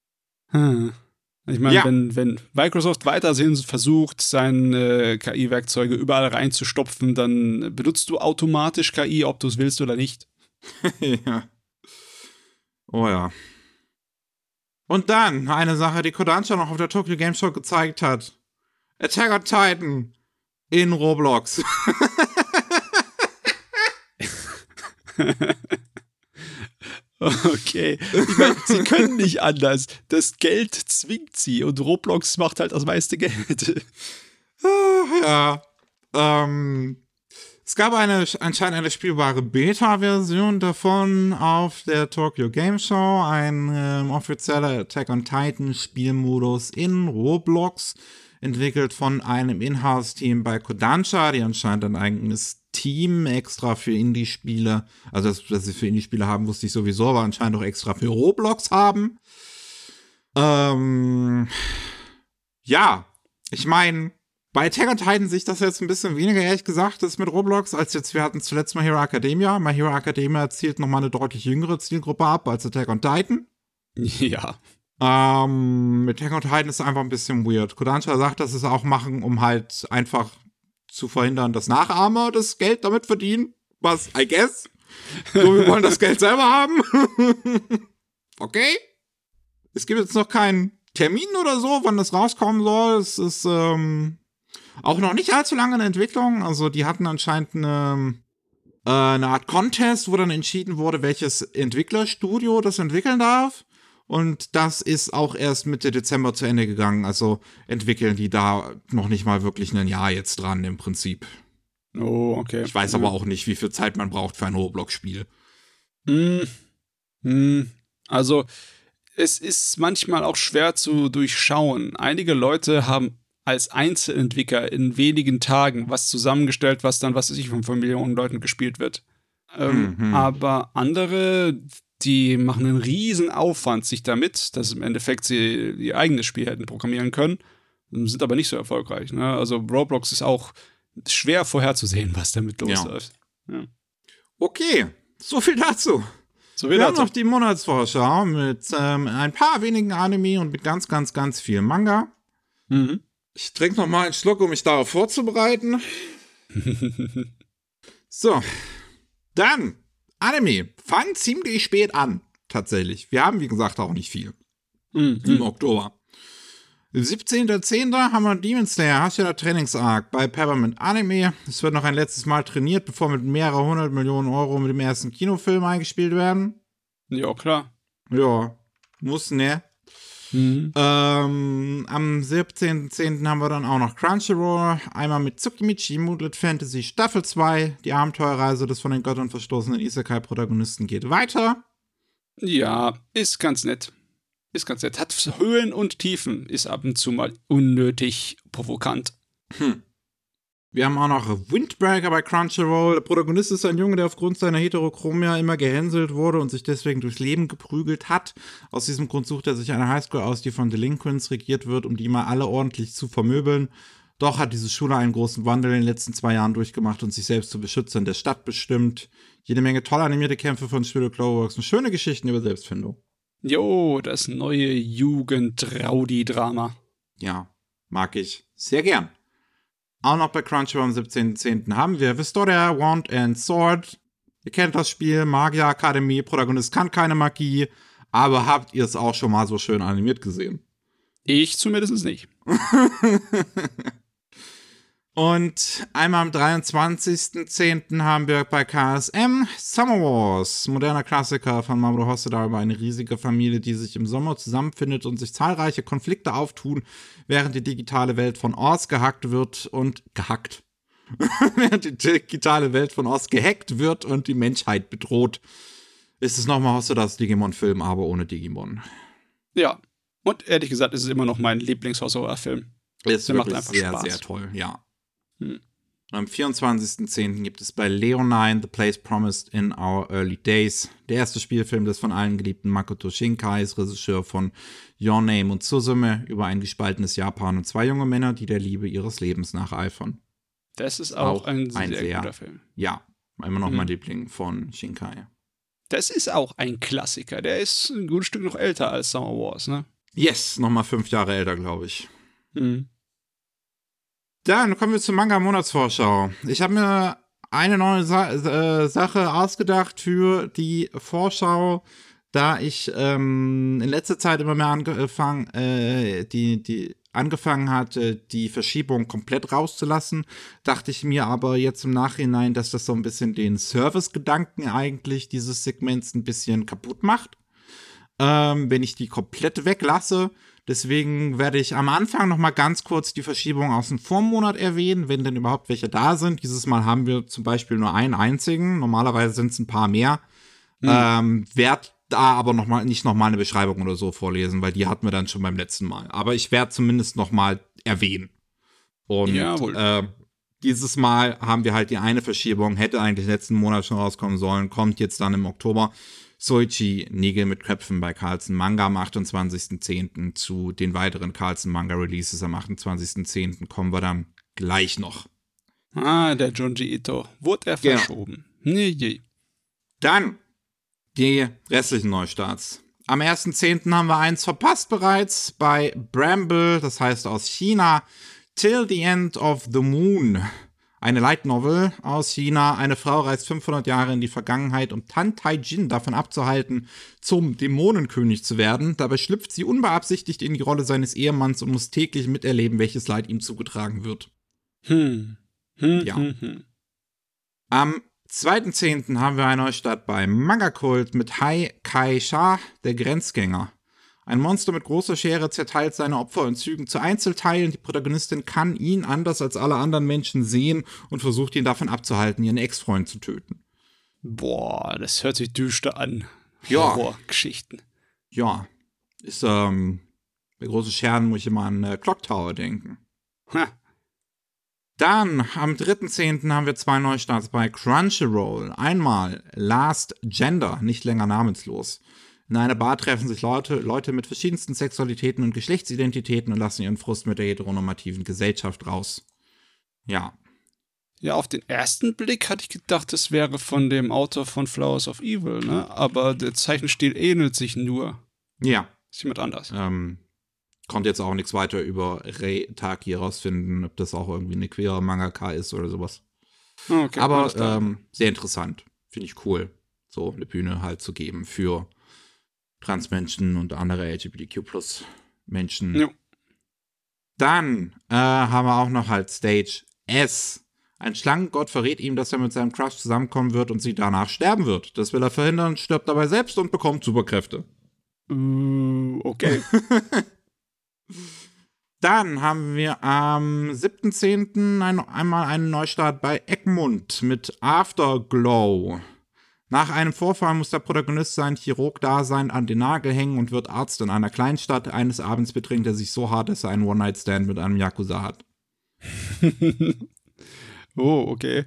Ich meine, wenn Microsoft weiterhin versucht, seine KI-Werkzeuge überall reinzustopfen, dann benutzt du automatisch KI, ob du es willst oder nicht. Ja. Oh ja. Und dann eine Sache, die Kodansha noch auf der Tokyo Game Show gezeigt hat. Attack on Titan in Roblox. Okay. Ich meine, sie können nicht anders. Das Geld zwingt sie und Roblox macht halt das meiste Geld. Ja. Es gab anscheinend eine spielbare Beta-Version davon auf der Tokyo Game Show. Ein offizieller Attack on Titan Spielmodus in Roblox. Entwickelt von einem Inhouse-Team bei Kodansha, die anscheinend ein eigenes Team extra für Indie-Spiele, also dass sie für Indie-Spiele haben, wusste ich sowieso, aber anscheinend auch extra für Roblox haben. Ja, ich meine, bei Attack on Titan sehe ich das jetzt ein bisschen weniger, ehrlich gesagt, das mit Roblox, als jetzt, wir hatten zuletzt My Hero Academia. My Hero Academia zielt nochmal eine deutlich jüngere Zielgruppe ab als Attack on Titan. Ja. Mit Attack on Titan ist es einfach ein bisschen weird. Kodansha sagt, dass sie es auch machen, um halt einfach zu verhindern, dass Nachahmer das Geld damit verdienen. Was, I guess. So, wir wollen das Geld selber haben. Okay. Es gibt jetzt noch keinen Termin oder so, wann das rauskommen soll. Es ist auch noch nicht allzu lange in Entwicklung. Also die hatten anscheinend eine Art Contest, wo dann entschieden wurde, welches Entwicklerstudio das entwickeln darf. Und das ist auch erst Mitte Dezember zu Ende gegangen. Also entwickeln die da noch nicht mal wirklich ein Jahr jetzt dran im Prinzip. Oh, okay. Ich weiß aber auch nicht, wie viel Zeit man braucht für ein Roblox-Spiel. Also es ist manchmal auch schwer zu durchschauen. Einige Leute haben als Einzelentwickler in wenigen Tagen was zusammengestellt, was dann, was weiß ich, von Millionen Leuten gespielt wird. Aber andere, die machen einen riesen Aufwand sich damit, dass im Endeffekt sie ihr eigenes Spiel hätten programmieren können, sind aber nicht so erfolgreich. Ne? Also Roblox ist auch schwer vorherzusehen, was damit losläuft. Ja. Okay, so viel dazu. Wir haben noch die Monatsvorschau mit ein paar wenigen Anime und mit ganz, ganz, ganz viel Manga. Mhm. Ich trinke noch mal einen Schluck, um mich darauf vorzubereiten. So, dann Anime fangen ziemlich spät an, tatsächlich. Wir haben, wie gesagt, auch nicht viel im Oktober. 17.10. haben wir Demon Slayer, Hashira Trainingsarc bei Peppermint Anime. Es wird noch ein letztes Mal trainiert, bevor mit mehreren 100 Millionen Euro mit dem ersten Kinofilm eingespielt werden. Ja, klar. Ja, muss, ne? Am 17.10. haben wir dann auch noch Crunchyroll, einmal mit Tsukimichi, Moonlit Fantasy Staffel 2, die Abenteuerreise des von den Göttern verstoßenen Isekai-Protagonisten geht weiter. Ja, ist ganz nett. Hat Höhen und Tiefen, ist ab und zu mal unnötig provokant. Wir haben auch noch Windbreaker bei Crunchyroll. Der Protagonist ist ein Junge, der aufgrund seiner Heterochromia immer gehänselt wurde und sich deswegen durchs Leben geprügelt hat. Aus diesem Grund sucht er sich eine Highschool aus, die von Delinquents regiert wird, um die mal alle ordentlich zu vermöbeln. Doch hat diese Schule einen großen Wandel in den letzten 2 Jahren durchgemacht und sich selbst zu Beschützern der Stadt bestimmt. Jede Menge toll animierte Kämpfe von Studio Cloverworks und schöne Geschichten über Selbstfindung. Jo, das neue Jugend-Raudi-Drama. Ja, mag ich sehr gern. Auch noch bei Crunchyroll am 17.10. haben wir Vestoria, Wand and Sword. Ihr kennt das Spiel, Magierakademie, Protagonist kann keine Magie, aber habt ihr es auch schon mal so schön animiert gesehen? Ich zumindest nicht. Und einmal am 23.10. haben wir bei KSM Summer Wars, moderner Klassiker von Mamoru Hosoda über eine riesige Familie, die sich im Sommer zusammenfindet und sich zahlreiche Konflikte auftun, während die digitale Welt von Oz gehackt wird und gehackt. Während die digitale Welt von Oz gehackt wird und die Menschheit bedroht. Ist es nochmal Hosodas Digimon-Film, aber ohne Digimon. Ja, und ehrlich gesagt ist es immer noch mein Lieblings-Hosoda-Film. Ist wirklich sehr, sehr toll, ja. Am 24.10. gibt es bei Leonine The Place Promised in Our Early Days. Der erste Spielfilm des von allen geliebten Makoto Shinkai, Regisseur von Your Name und Suzume, über ein gespaltenes Japan und 2 junge Männer, die der Liebe ihres Lebens nacheifern. Das ist auch ein sehr guter Film. Ja, immer noch mein Liebling von Shinkai. Das ist auch ein Klassiker. Der ist ein gutes Stück noch älter als Summer Wars, ne? Yes, nochmal 5 Jahre älter, glaube ich. Dann kommen wir zur Manga-Monatsvorschau. Ich habe mir eine neue Sache ausgedacht für die Vorschau, da ich in letzter Zeit immer mehr angefangen hatte, die Verschiebung komplett rauszulassen. Dachte ich mir aber jetzt im Nachhinein, dass das so ein bisschen den Service-Gedanken eigentlich dieses Segments ein bisschen kaputt macht, wenn ich die komplett weglasse. Deswegen werde ich am Anfang noch mal ganz kurz die Verschiebung aus dem Vormonat erwähnen, wenn denn überhaupt welche da sind. Dieses Mal haben wir zum Beispiel nur einen einzigen. Normalerweise sind es ein paar mehr. Werde da aber nicht noch mal eine Beschreibung oder so vorlesen, weil die hatten wir dann schon beim letzten Mal. Aber ich werde zumindest noch mal erwähnen. Und dieses Mal haben wir halt die eine Verschiebung. Hätte eigentlich letzten Monat schon rauskommen sollen. Kommt jetzt dann im Oktober. Soichi Nägel mit Köpfen bei Carlsen Manga am 28.10. Zu den weiteren Carlsen Manga Releases am 28.10. kommen wir dann gleich noch. Der Junji Ito. Wurde er verschoben? Nee. Dann die restlichen Neustarts. Am 1.10. haben wir eins verpasst bereits bei Bramble, das heißt aus China, Till the End of the Moon. Eine Light Novel aus China. Eine Frau reist 500 Jahre in die Vergangenheit, um Tan Tai-Jin davon abzuhalten, zum Dämonenkönig zu werden. Dabei schlüpft sie unbeabsichtigt in die Rolle seines Ehemanns und muss täglich miterleben, welches Leid ihm zugetragen wird. Am 2.10. haben wir einen Neustart bei Manga Cult mit Hai Kai Sha, der Grenzgänger. Ein Monster mit großer Schere zerteilt seine Opfer in Zügen zu Einzelteilen. Die Protagonistin kann ihn anders als alle anderen Menschen sehen und versucht ihn davon abzuhalten, ihren Ex-Freund zu töten. Boah, das hört sich düster an. Ja. Horrorgeschichten. Ja. Ist, bei großen Scheren muss ich immer an Clock Tower denken. Dann, am 3.10. haben wir 2 Neustarts bei Crunchyroll. Einmal Last Gender, nicht länger namenslos. In einer Bar treffen sich Leute mit verschiedensten Sexualitäten und Geschlechtsidentitäten und lassen ihren Frust mit der heteronormativen Gesellschaft raus. Ja. Ja, auf den ersten Blick hatte ich gedacht, das wäre von dem Autor von Flowers of Evil, ne? Aber der Zeichenstil ähnelt sich nur. Ja. Ist jemand anders. Konnte jetzt auch nichts weiter über Rei Taki herausfinden, ob das auch irgendwie eine queere Mangaka ist oder sowas. Okay, aber sehr interessant. Finde ich cool, so eine Bühne halt zu geben für Transmenschen und andere LGBTQ+-Menschen. Ja. Dann haben wir auch noch halt Stage S. Ein Schlangengott verrät ihm, dass er mit seinem Crush zusammenkommen wird und sie danach sterben wird. Das will er verhindern, stirbt dabei selbst und bekommt Superkräfte. Okay. Dann haben wir am 7.10. einmal einen Neustart bei Egmont mit Afterglow. Nach einem Vorfall muss der Protagonist sein Chirurg-Dasein an den Nagel hängen und wird Arzt in einer Kleinstadt. Eines Abends betrinkt er sich so hart, dass er einen One-Night-Stand mit einem Yakuza hat. Oh, okay.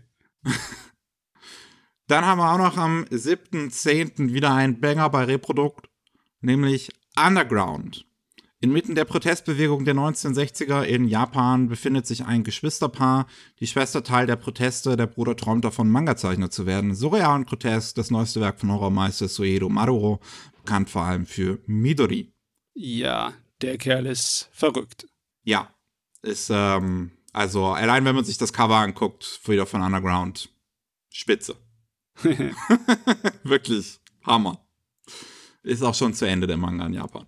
Dann haben wir auch noch am 7.10. wieder ein Banger bei Reprodukt, nämlich Underground. Inmitten der Protestbewegung der 1960er in Japan befindet sich ein Geschwisterpaar. Die Schwester Teil der Proteste, der Bruder träumt davon, Manga-Zeichner zu werden. Surreal und Grotesk, das neueste Werk von Horrormeister Suedo Maduro, bekannt vor allem für Midori. Ja, der Kerl ist verrückt. Ja, ist, also allein wenn man sich das Cover anguckt, wieder von Underground, spitze. Wirklich Hammer. Ist auch schon zu Ende der Manga in Japan.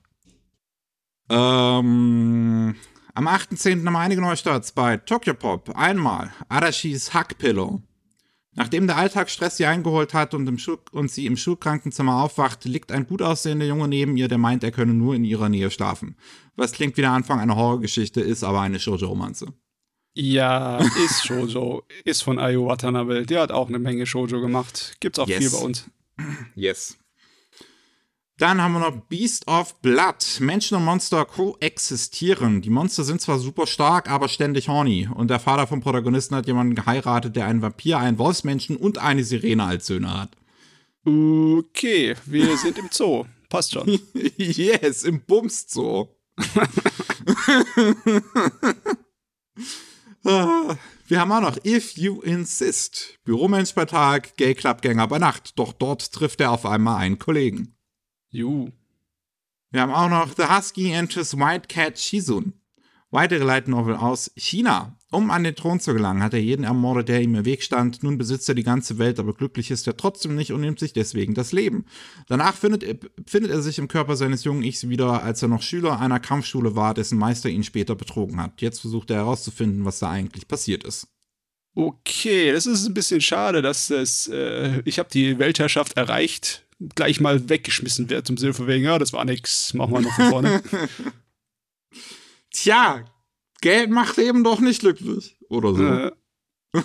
Am 8.10. haben wir einige Neustarts bei Tokyopop. Einmal Arashis Hackpillow. Nachdem der Alltagsstress sie eingeholt hat und sie im Schulkrankenzimmer aufwacht, liegt ein gut aussehender Junge neben ihr, der meint, er könne nur in ihrer Nähe schlafen. Was klingt wie der Anfang einer Horrorgeschichte, ist aber eine Shoujo-Romanze. Ja, ist Shoujo. Ist von Ayo Watanabe. Der hat auch eine Menge Shoujo gemacht. Gibt's auch viel bei uns. Yes. Dann haben wir noch Beast of Blood. Menschen und Monster koexistieren. Die Monster sind zwar super stark, aber ständig horny. Und der Vater vom Protagonisten hat jemanden geheiratet, der einen Vampir, einen Wolfsmenschen und eine Sirene als Söhne hat. Okay, wir sind im Zoo. Passt schon. Yes, im Bums-Zoo. Wir haben auch noch If You Insist. Büromensch bei Tag, Gay-Clubgänger bei Nacht. Doch dort trifft er auf einmal einen Kollegen. Wir haben auch noch The Husky Enters White Cat Shizun. Weitere Light Novel aus China. Um an den Thron zu gelangen, hat er jeden ermordet, der ihm im Weg stand. Nun besitzt er die ganze Welt, aber glücklich ist er trotzdem nicht und nimmt sich deswegen das Leben. Danach findet er sich im Körper seines jungen Ichs wieder, als er noch Schüler einer Kampfschule war, dessen Meister ihn später betrogen hat. Jetzt versucht er herauszufinden, was da eigentlich passiert ist. Okay, das ist ein bisschen schade, dass ich habe die Weltherrschaft erreicht, gleich mal weggeschmissen wird, zum Sinne von wegen, ja, das war nix, machen wir noch von vorne. Tja, Geld macht eben doch nicht glücklich. Oder so.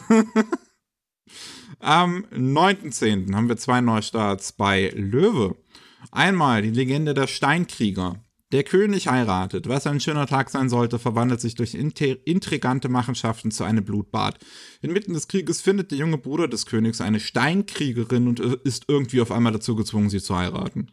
Am 9.10. haben wir 2 Neustarts bei Löwe. Einmal die Legende der Steinkrieger. Der König heiratet. Was ein schöner Tag sein sollte, verwandelt sich durch intrigante Machenschaften zu einem Blutbad. Inmitten des Krieges findet der junge Bruder des Königs eine Steinkriegerin und ist irgendwie auf einmal dazu gezwungen, sie zu heiraten.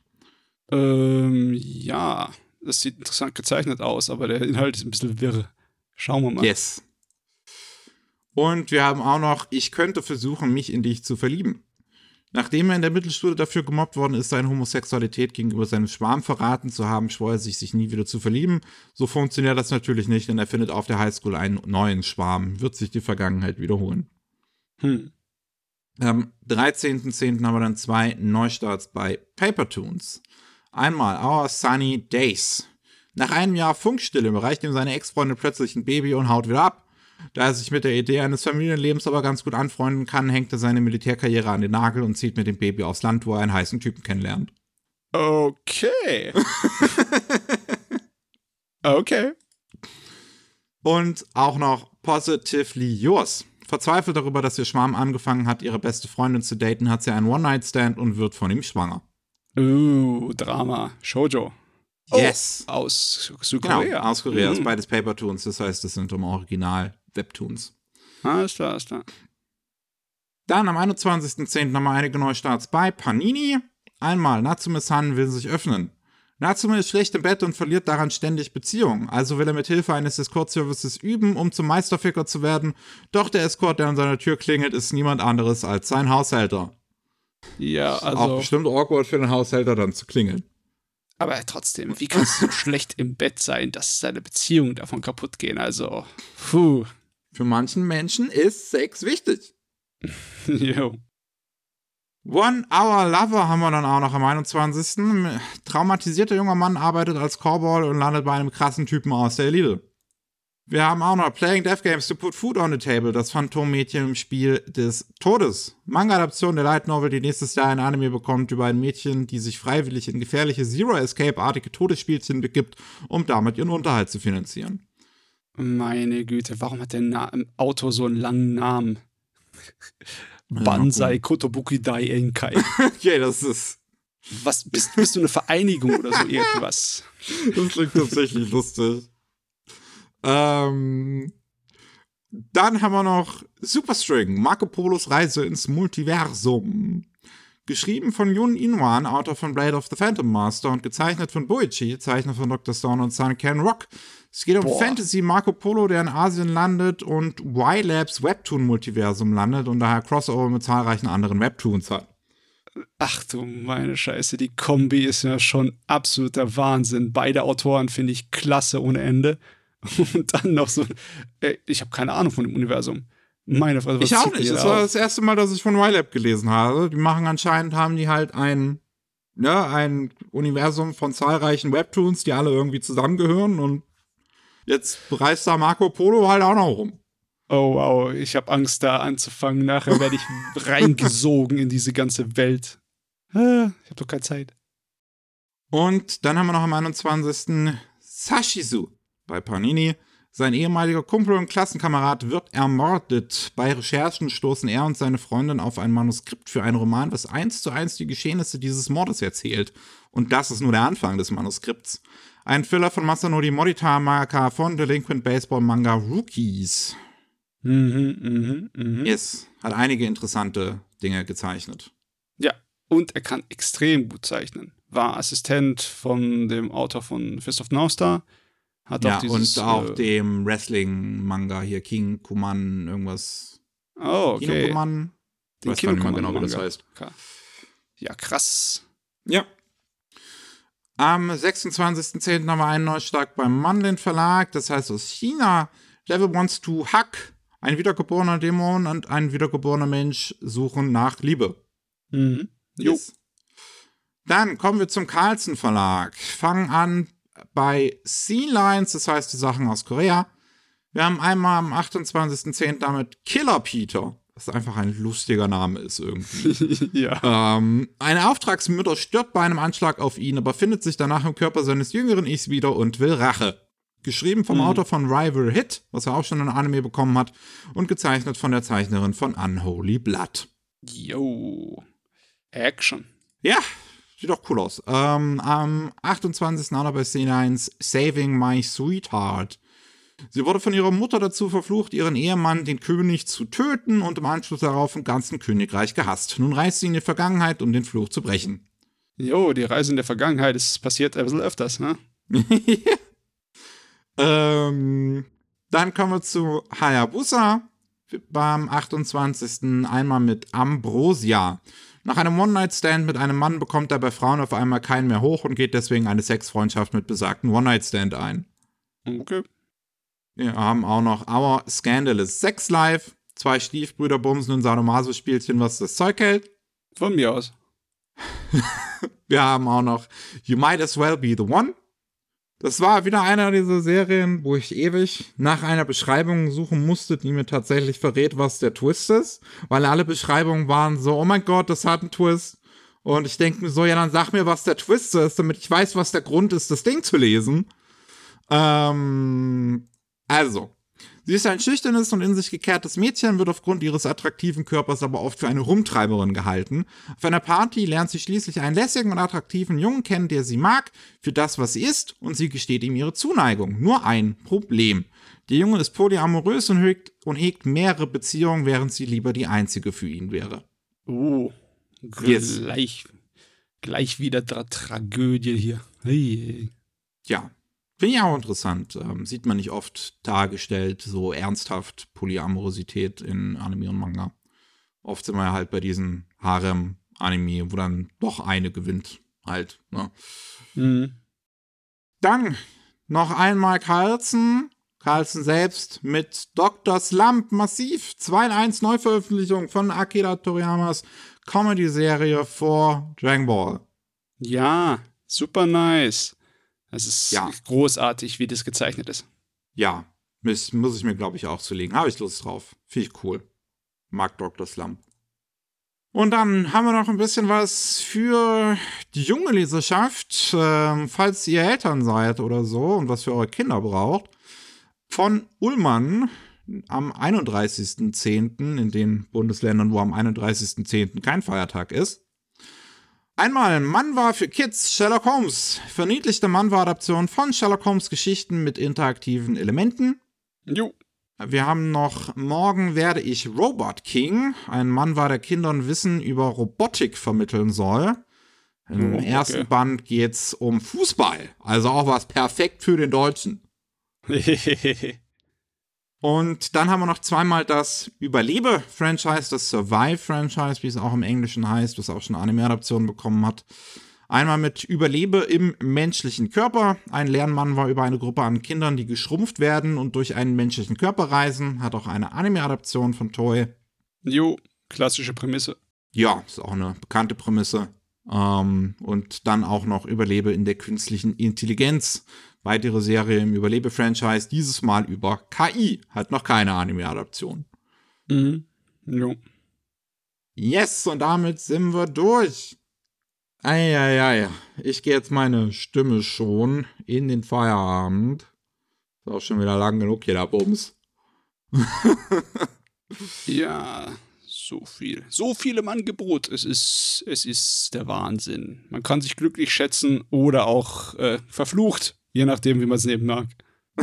Ja, das sieht interessant gezeichnet aus, aber der Inhalt ist ein bisschen wirr. Schauen wir mal. Yes. Und wir haben auch noch, ich könnte versuchen, mich in dich zu verlieben. Nachdem er in der Mittelschule dafür gemobbt worden ist, seine Homosexualität gegenüber seinem Schwarm verraten zu haben, schwor er sich nie wieder zu verlieben. So funktioniert das natürlich nicht, denn er findet auf der Highschool einen neuen Schwarm. Wird sich die Vergangenheit wiederholen. Am 13.10. haben wir dann 2 Neustarts bei Papertoons. Einmal Our Sunny Days. Nach einem Jahr Funkstille überreicht ihm seine Ex-Freundin plötzlich ein Baby und haut wieder ab. Da er sich mit der Idee eines Familienlebens aber ganz gut anfreunden kann, hängt er seine Militärkarriere an den Nagel und zieht mit dem Baby aufs Land, wo er einen heißen Typen kennenlernt. Okay. Okay. Und auch noch Positively Yours. Verzweifelt darüber, dass ihr Schwarm angefangen hat, ihre beste Freundin zu daten, hat sie einen One-Night-Stand und wird von ihm schwanger. Drama. Shoujo. Yes. Aus Südkorea. Genau, aus Korea. Das ist beides Papertoons, das heißt, das sind im Original Webtoons. Alles klar. Dann am 21.10. haben wir einige Neustarts bei Panini. Einmal, Natsume-san will sich öffnen. Natsume ist schlecht im Bett und verliert daran ständig Beziehungen. Also will er mit Hilfe eines Escort-Services üben, um zum Meisterficker zu werden. Doch der Escort, der an seiner Tür klingelt, ist niemand anderes als sein Haushälter. Ja, also. Auch bestimmt awkward für den Haushälter, dann zu klingeln. Aber trotzdem, wie kannst du so schlecht im Bett sein, dass deine Beziehungen davon kaputt gehen? Also, Für manchen Menschen ist Sex wichtig. Jo. One Hour Lover haben wir dann auch noch am 21. Traumatisierter junger Mann arbeitet als Cowboy und landet bei einem krassen Typen aus der Elite. Wir haben auch noch Playing Death Games to Put Food on the Table, das Phantommädchen im Spiel des Todes. Manga-Adaption der Light Novel, die nächstes Jahr ein Anime bekommt über ein Mädchen, die sich freiwillig in gefährliche Zero-Escape-artige Todesspielchen begibt, um damit ihren Unterhalt zu finanzieren. Meine Güte, warum hat der Autor so einen langen Namen? Banzai Kotobuki Dai Enkai. Okay, das ist... Was, bist du eine Vereinigung oder so irgendwas? Das klingt tatsächlich lustig. Dann haben wir noch Superstring, Marco Polos Reise ins Multiversum. Geschrieben von Jun Inwan, Autor von Blade of the Phantom Master und gezeichnet von Boichi, Zeichner von Dr. Stone und Sonic Can Rock. Es geht um Fantasy Marco Polo, der in Asien landet und Y-Labs Webtoon-Multiversum landet und daher Crossover mit zahlreichen anderen Webtoons hat. Ach du meine Scheiße, die Kombi ist ja schon absoluter Wahnsinn. Beide Autoren finde ich klasse ohne Ende. Und dann noch so, ich habe keine Ahnung von dem Universum. Meine Fresse, was ich auch nicht. Das war das erste Mal, dass ich von Y-Lab gelesen habe. Die machen anscheinend, haben die halt ein Universum von zahlreichen Webtoons, die alle irgendwie zusammengehören und jetzt reist da Marco Polo halt auch noch rum. Oh wow, ich habe Angst da anzufangen. Nachher werde ich reingesogen in diese ganze Welt. Ich habe doch keine Zeit. Und dann haben wir noch am 21. Sashizu bei Panini. Sein ehemaliger Kumpel und Klassenkamerad wird ermordet. Bei Recherchen stoßen er und seine Freundin auf ein Manuskript für einen Roman, was 1:1 die Geschehnisse dieses Mordes erzählt. Und das ist nur der Anfang des Manuskripts. Ein Thriller von Masanori Morita, Mangaka von Delinquent Baseball Manga Rookies. Yes, hat einige interessante Dinge gezeichnet. Ja, und er kann extrem gut zeichnen. War Assistent von dem Autor von Fist of North Star. Hat ja, auch dieses, und auch dem Wrestling-Manga hier, King Kuman, irgendwas. Oh, okay. Kino Kuman. Den weiß gar nicht mehr genau, wie das Manga. heißt. Ja, krass. Ja. Am 26.10. haben wir einen Neustart beim Manlin Verlag, das heißt aus China. Devil Wants to Hack. Ein wiedergeborener Dämon und ein wiedergeborener Mensch suchen nach Liebe. Mhm. Yes. Dann kommen wir zum Carlsen Verlag. Fangen an bei Sea Lines, das heißt die Sachen aus Korea. Wir haben einmal am 28.10. damit Killer Peter, was einfach ein lustiger Name ist irgendwie. Ja. Eine Auftragsmutter stirbt bei einem Anschlag auf ihn, aber findet sich danach im Körper seines jüngeren Ichs wieder und will Rache. Geschrieben vom Autor von Rival Hit, was er auch schon in Anime bekommen hat, und gezeichnet von der Zeichnerin von Unholy Blood. Yo. Action. Ja, sieht doch cool aus. Am 28. auch noch bei C9 Saving My Sweetheart. Sie wurde von ihrer Mutter dazu verflucht, ihren Ehemann, den König, zu töten und im Anschluss darauf im ganzen Königreich gehasst. Nun reist sie in die Vergangenheit, um den Fluch zu brechen. Jo, die Reise in der Vergangenheit, das passiert ein bisschen öfters, ne? Dann kommen wir zu Hayabusa beim 28. einmal mit Ambrosia. Nach einem One-Night-Stand mit einem Mann bekommt er bei Frauen auf einmal keinen mehr hoch und geht deswegen eine Sexfreundschaft mit besagten One-Night-Stand ein. Okay. Wir haben auch noch Our Scandalous Sex Life. 2 Stiefbrüder bumsen ein Sadomaso-Spielchen, was das Zeug hält. Von mir aus. Wir haben auch noch You Might As Well Be The One. Das war wieder einer dieser Serien, wo ich ewig nach einer Beschreibung suchen musste, die mir tatsächlich verrät, was der Twist ist. Weil alle Beschreibungen waren so, oh mein Gott, das hat einen Twist. Und ich denke mir so, ja, dann sag mir, was der Twist ist, damit ich weiß, was der Grund ist, das Ding zu lesen. Also, sie ist ein schüchternes und in sich gekehrtes Mädchen, wird aufgrund ihres attraktiven Körpers aber oft für eine Rumtreiberin gehalten. Auf einer Party lernt sie schließlich einen lässigen und attraktiven Jungen kennen, der sie mag, für das, was sie ist, und sie gesteht ihm ihre Zuneigung. Nur ein Problem. Der Junge ist polyamorös und hegt mehrere Beziehungen, während sie lieber die einzige für ihn wäre. Yes. Gleich wieder Tragödie hier. Hey. Ja. Finde ich auch interessant. Sieht man nicht oft dargestellt, so ernsthaft Polyamorosität in Anime und Manga. Oft sind wir halt bei diesen Harem-Anime, wo dann doch eine gewinnt halt. Ne? Dann noch einmal Carlsen. Carlsen selbst mit Dr. Slump Massiv. 2-in-1 Neuveröffentlichung von Akira Toriyamas Comedy-Serie vor Dragon Ball. Ja, super nice. Es ist großartig, wie das gezeichnet ist. Ja, muss ich mir, glaube ich, auch zulegen. Habe ich Lust drauf. Finde ich cool. Mag Dr. Slump. Und dann haben wir noch ein bisschen was für die junge Leserschaft, falls ihr Eltern seid oder so und was für eure Kinder braucht. Von Ullmann am 31.10. in den Bundesländern, wo am 31.10. kein Feiertag ist. Einmal Manhwa für Kids, Sherlock Holmes. Verniedlichte Manhwa-Adaption von Sherlock Holmes Geschichten mit interaktiven Elementen. Jo. Wir haben noch Morgen werde ich Robot King. Ein Mann war, der Kindern Wissen über Robotik vermitteln soll. Im ersten Band geht's um Fußball. Also auch was perfekt für den Deutschen. Und dann haben wir noch zweimal das Überlebe-Franchise, das Survive-Franchise, wie es auch im Englischen heißt, was auch schon eine Anime-Adaption bekommen hat. Einmal mit Überlebe im menschlichen Körper. Ein Lernmann war über eine Gruppe an Kindern, die geschrumpft werden und durch einen menschlichen Körper reisen. Hat auch eine Anime-Adaption von Toei. Jo, klassische Prämisse. Ja, ist auch eine bekannte Prämisse. Und dann auch noch Überlebe in der künstlichen Intelligenz. Weitere Serie im Überlebe-Franchise, dieses Mal über KI. Hat noch keine Anime-Adaption. Jo. Yes, und damit sind wir durch. Eieiei, ich gehe jetzt meine Stimme schon in den Feierabend. Ist auch schon wieder lang genug, jeder Bums. Ja, so viel. So viel im Angebot. Es ist der Wahnsinn. Man kann sich glücklich schätzen oder auch verflucht, je nachdem, wie man es nehmen mag.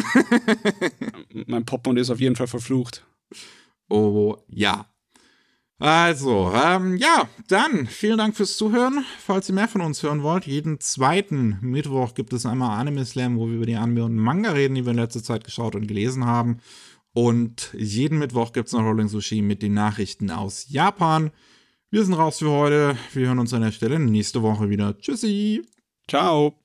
Mein Portemonnaie ist auf jeden Fall verflucht. Oh ja. Also, ja, dann vielen Dank fürs Zuhören. Falls ihr mehr von uns hören wollt, jeden zweiten Mittwoch gibt es einmal Anime Slam, wo wir über die Anime und Manga reden, die wir in letzter Zeit geschaut und gelesen haben. Und jeden Mittwoch gibt es noch Rolling Sushi mit den Nachrichten aus Japan. Wir sind raus für heute. Wir hören uns an der Stelle nächste Woche wieder. Tschüssi. Ciao.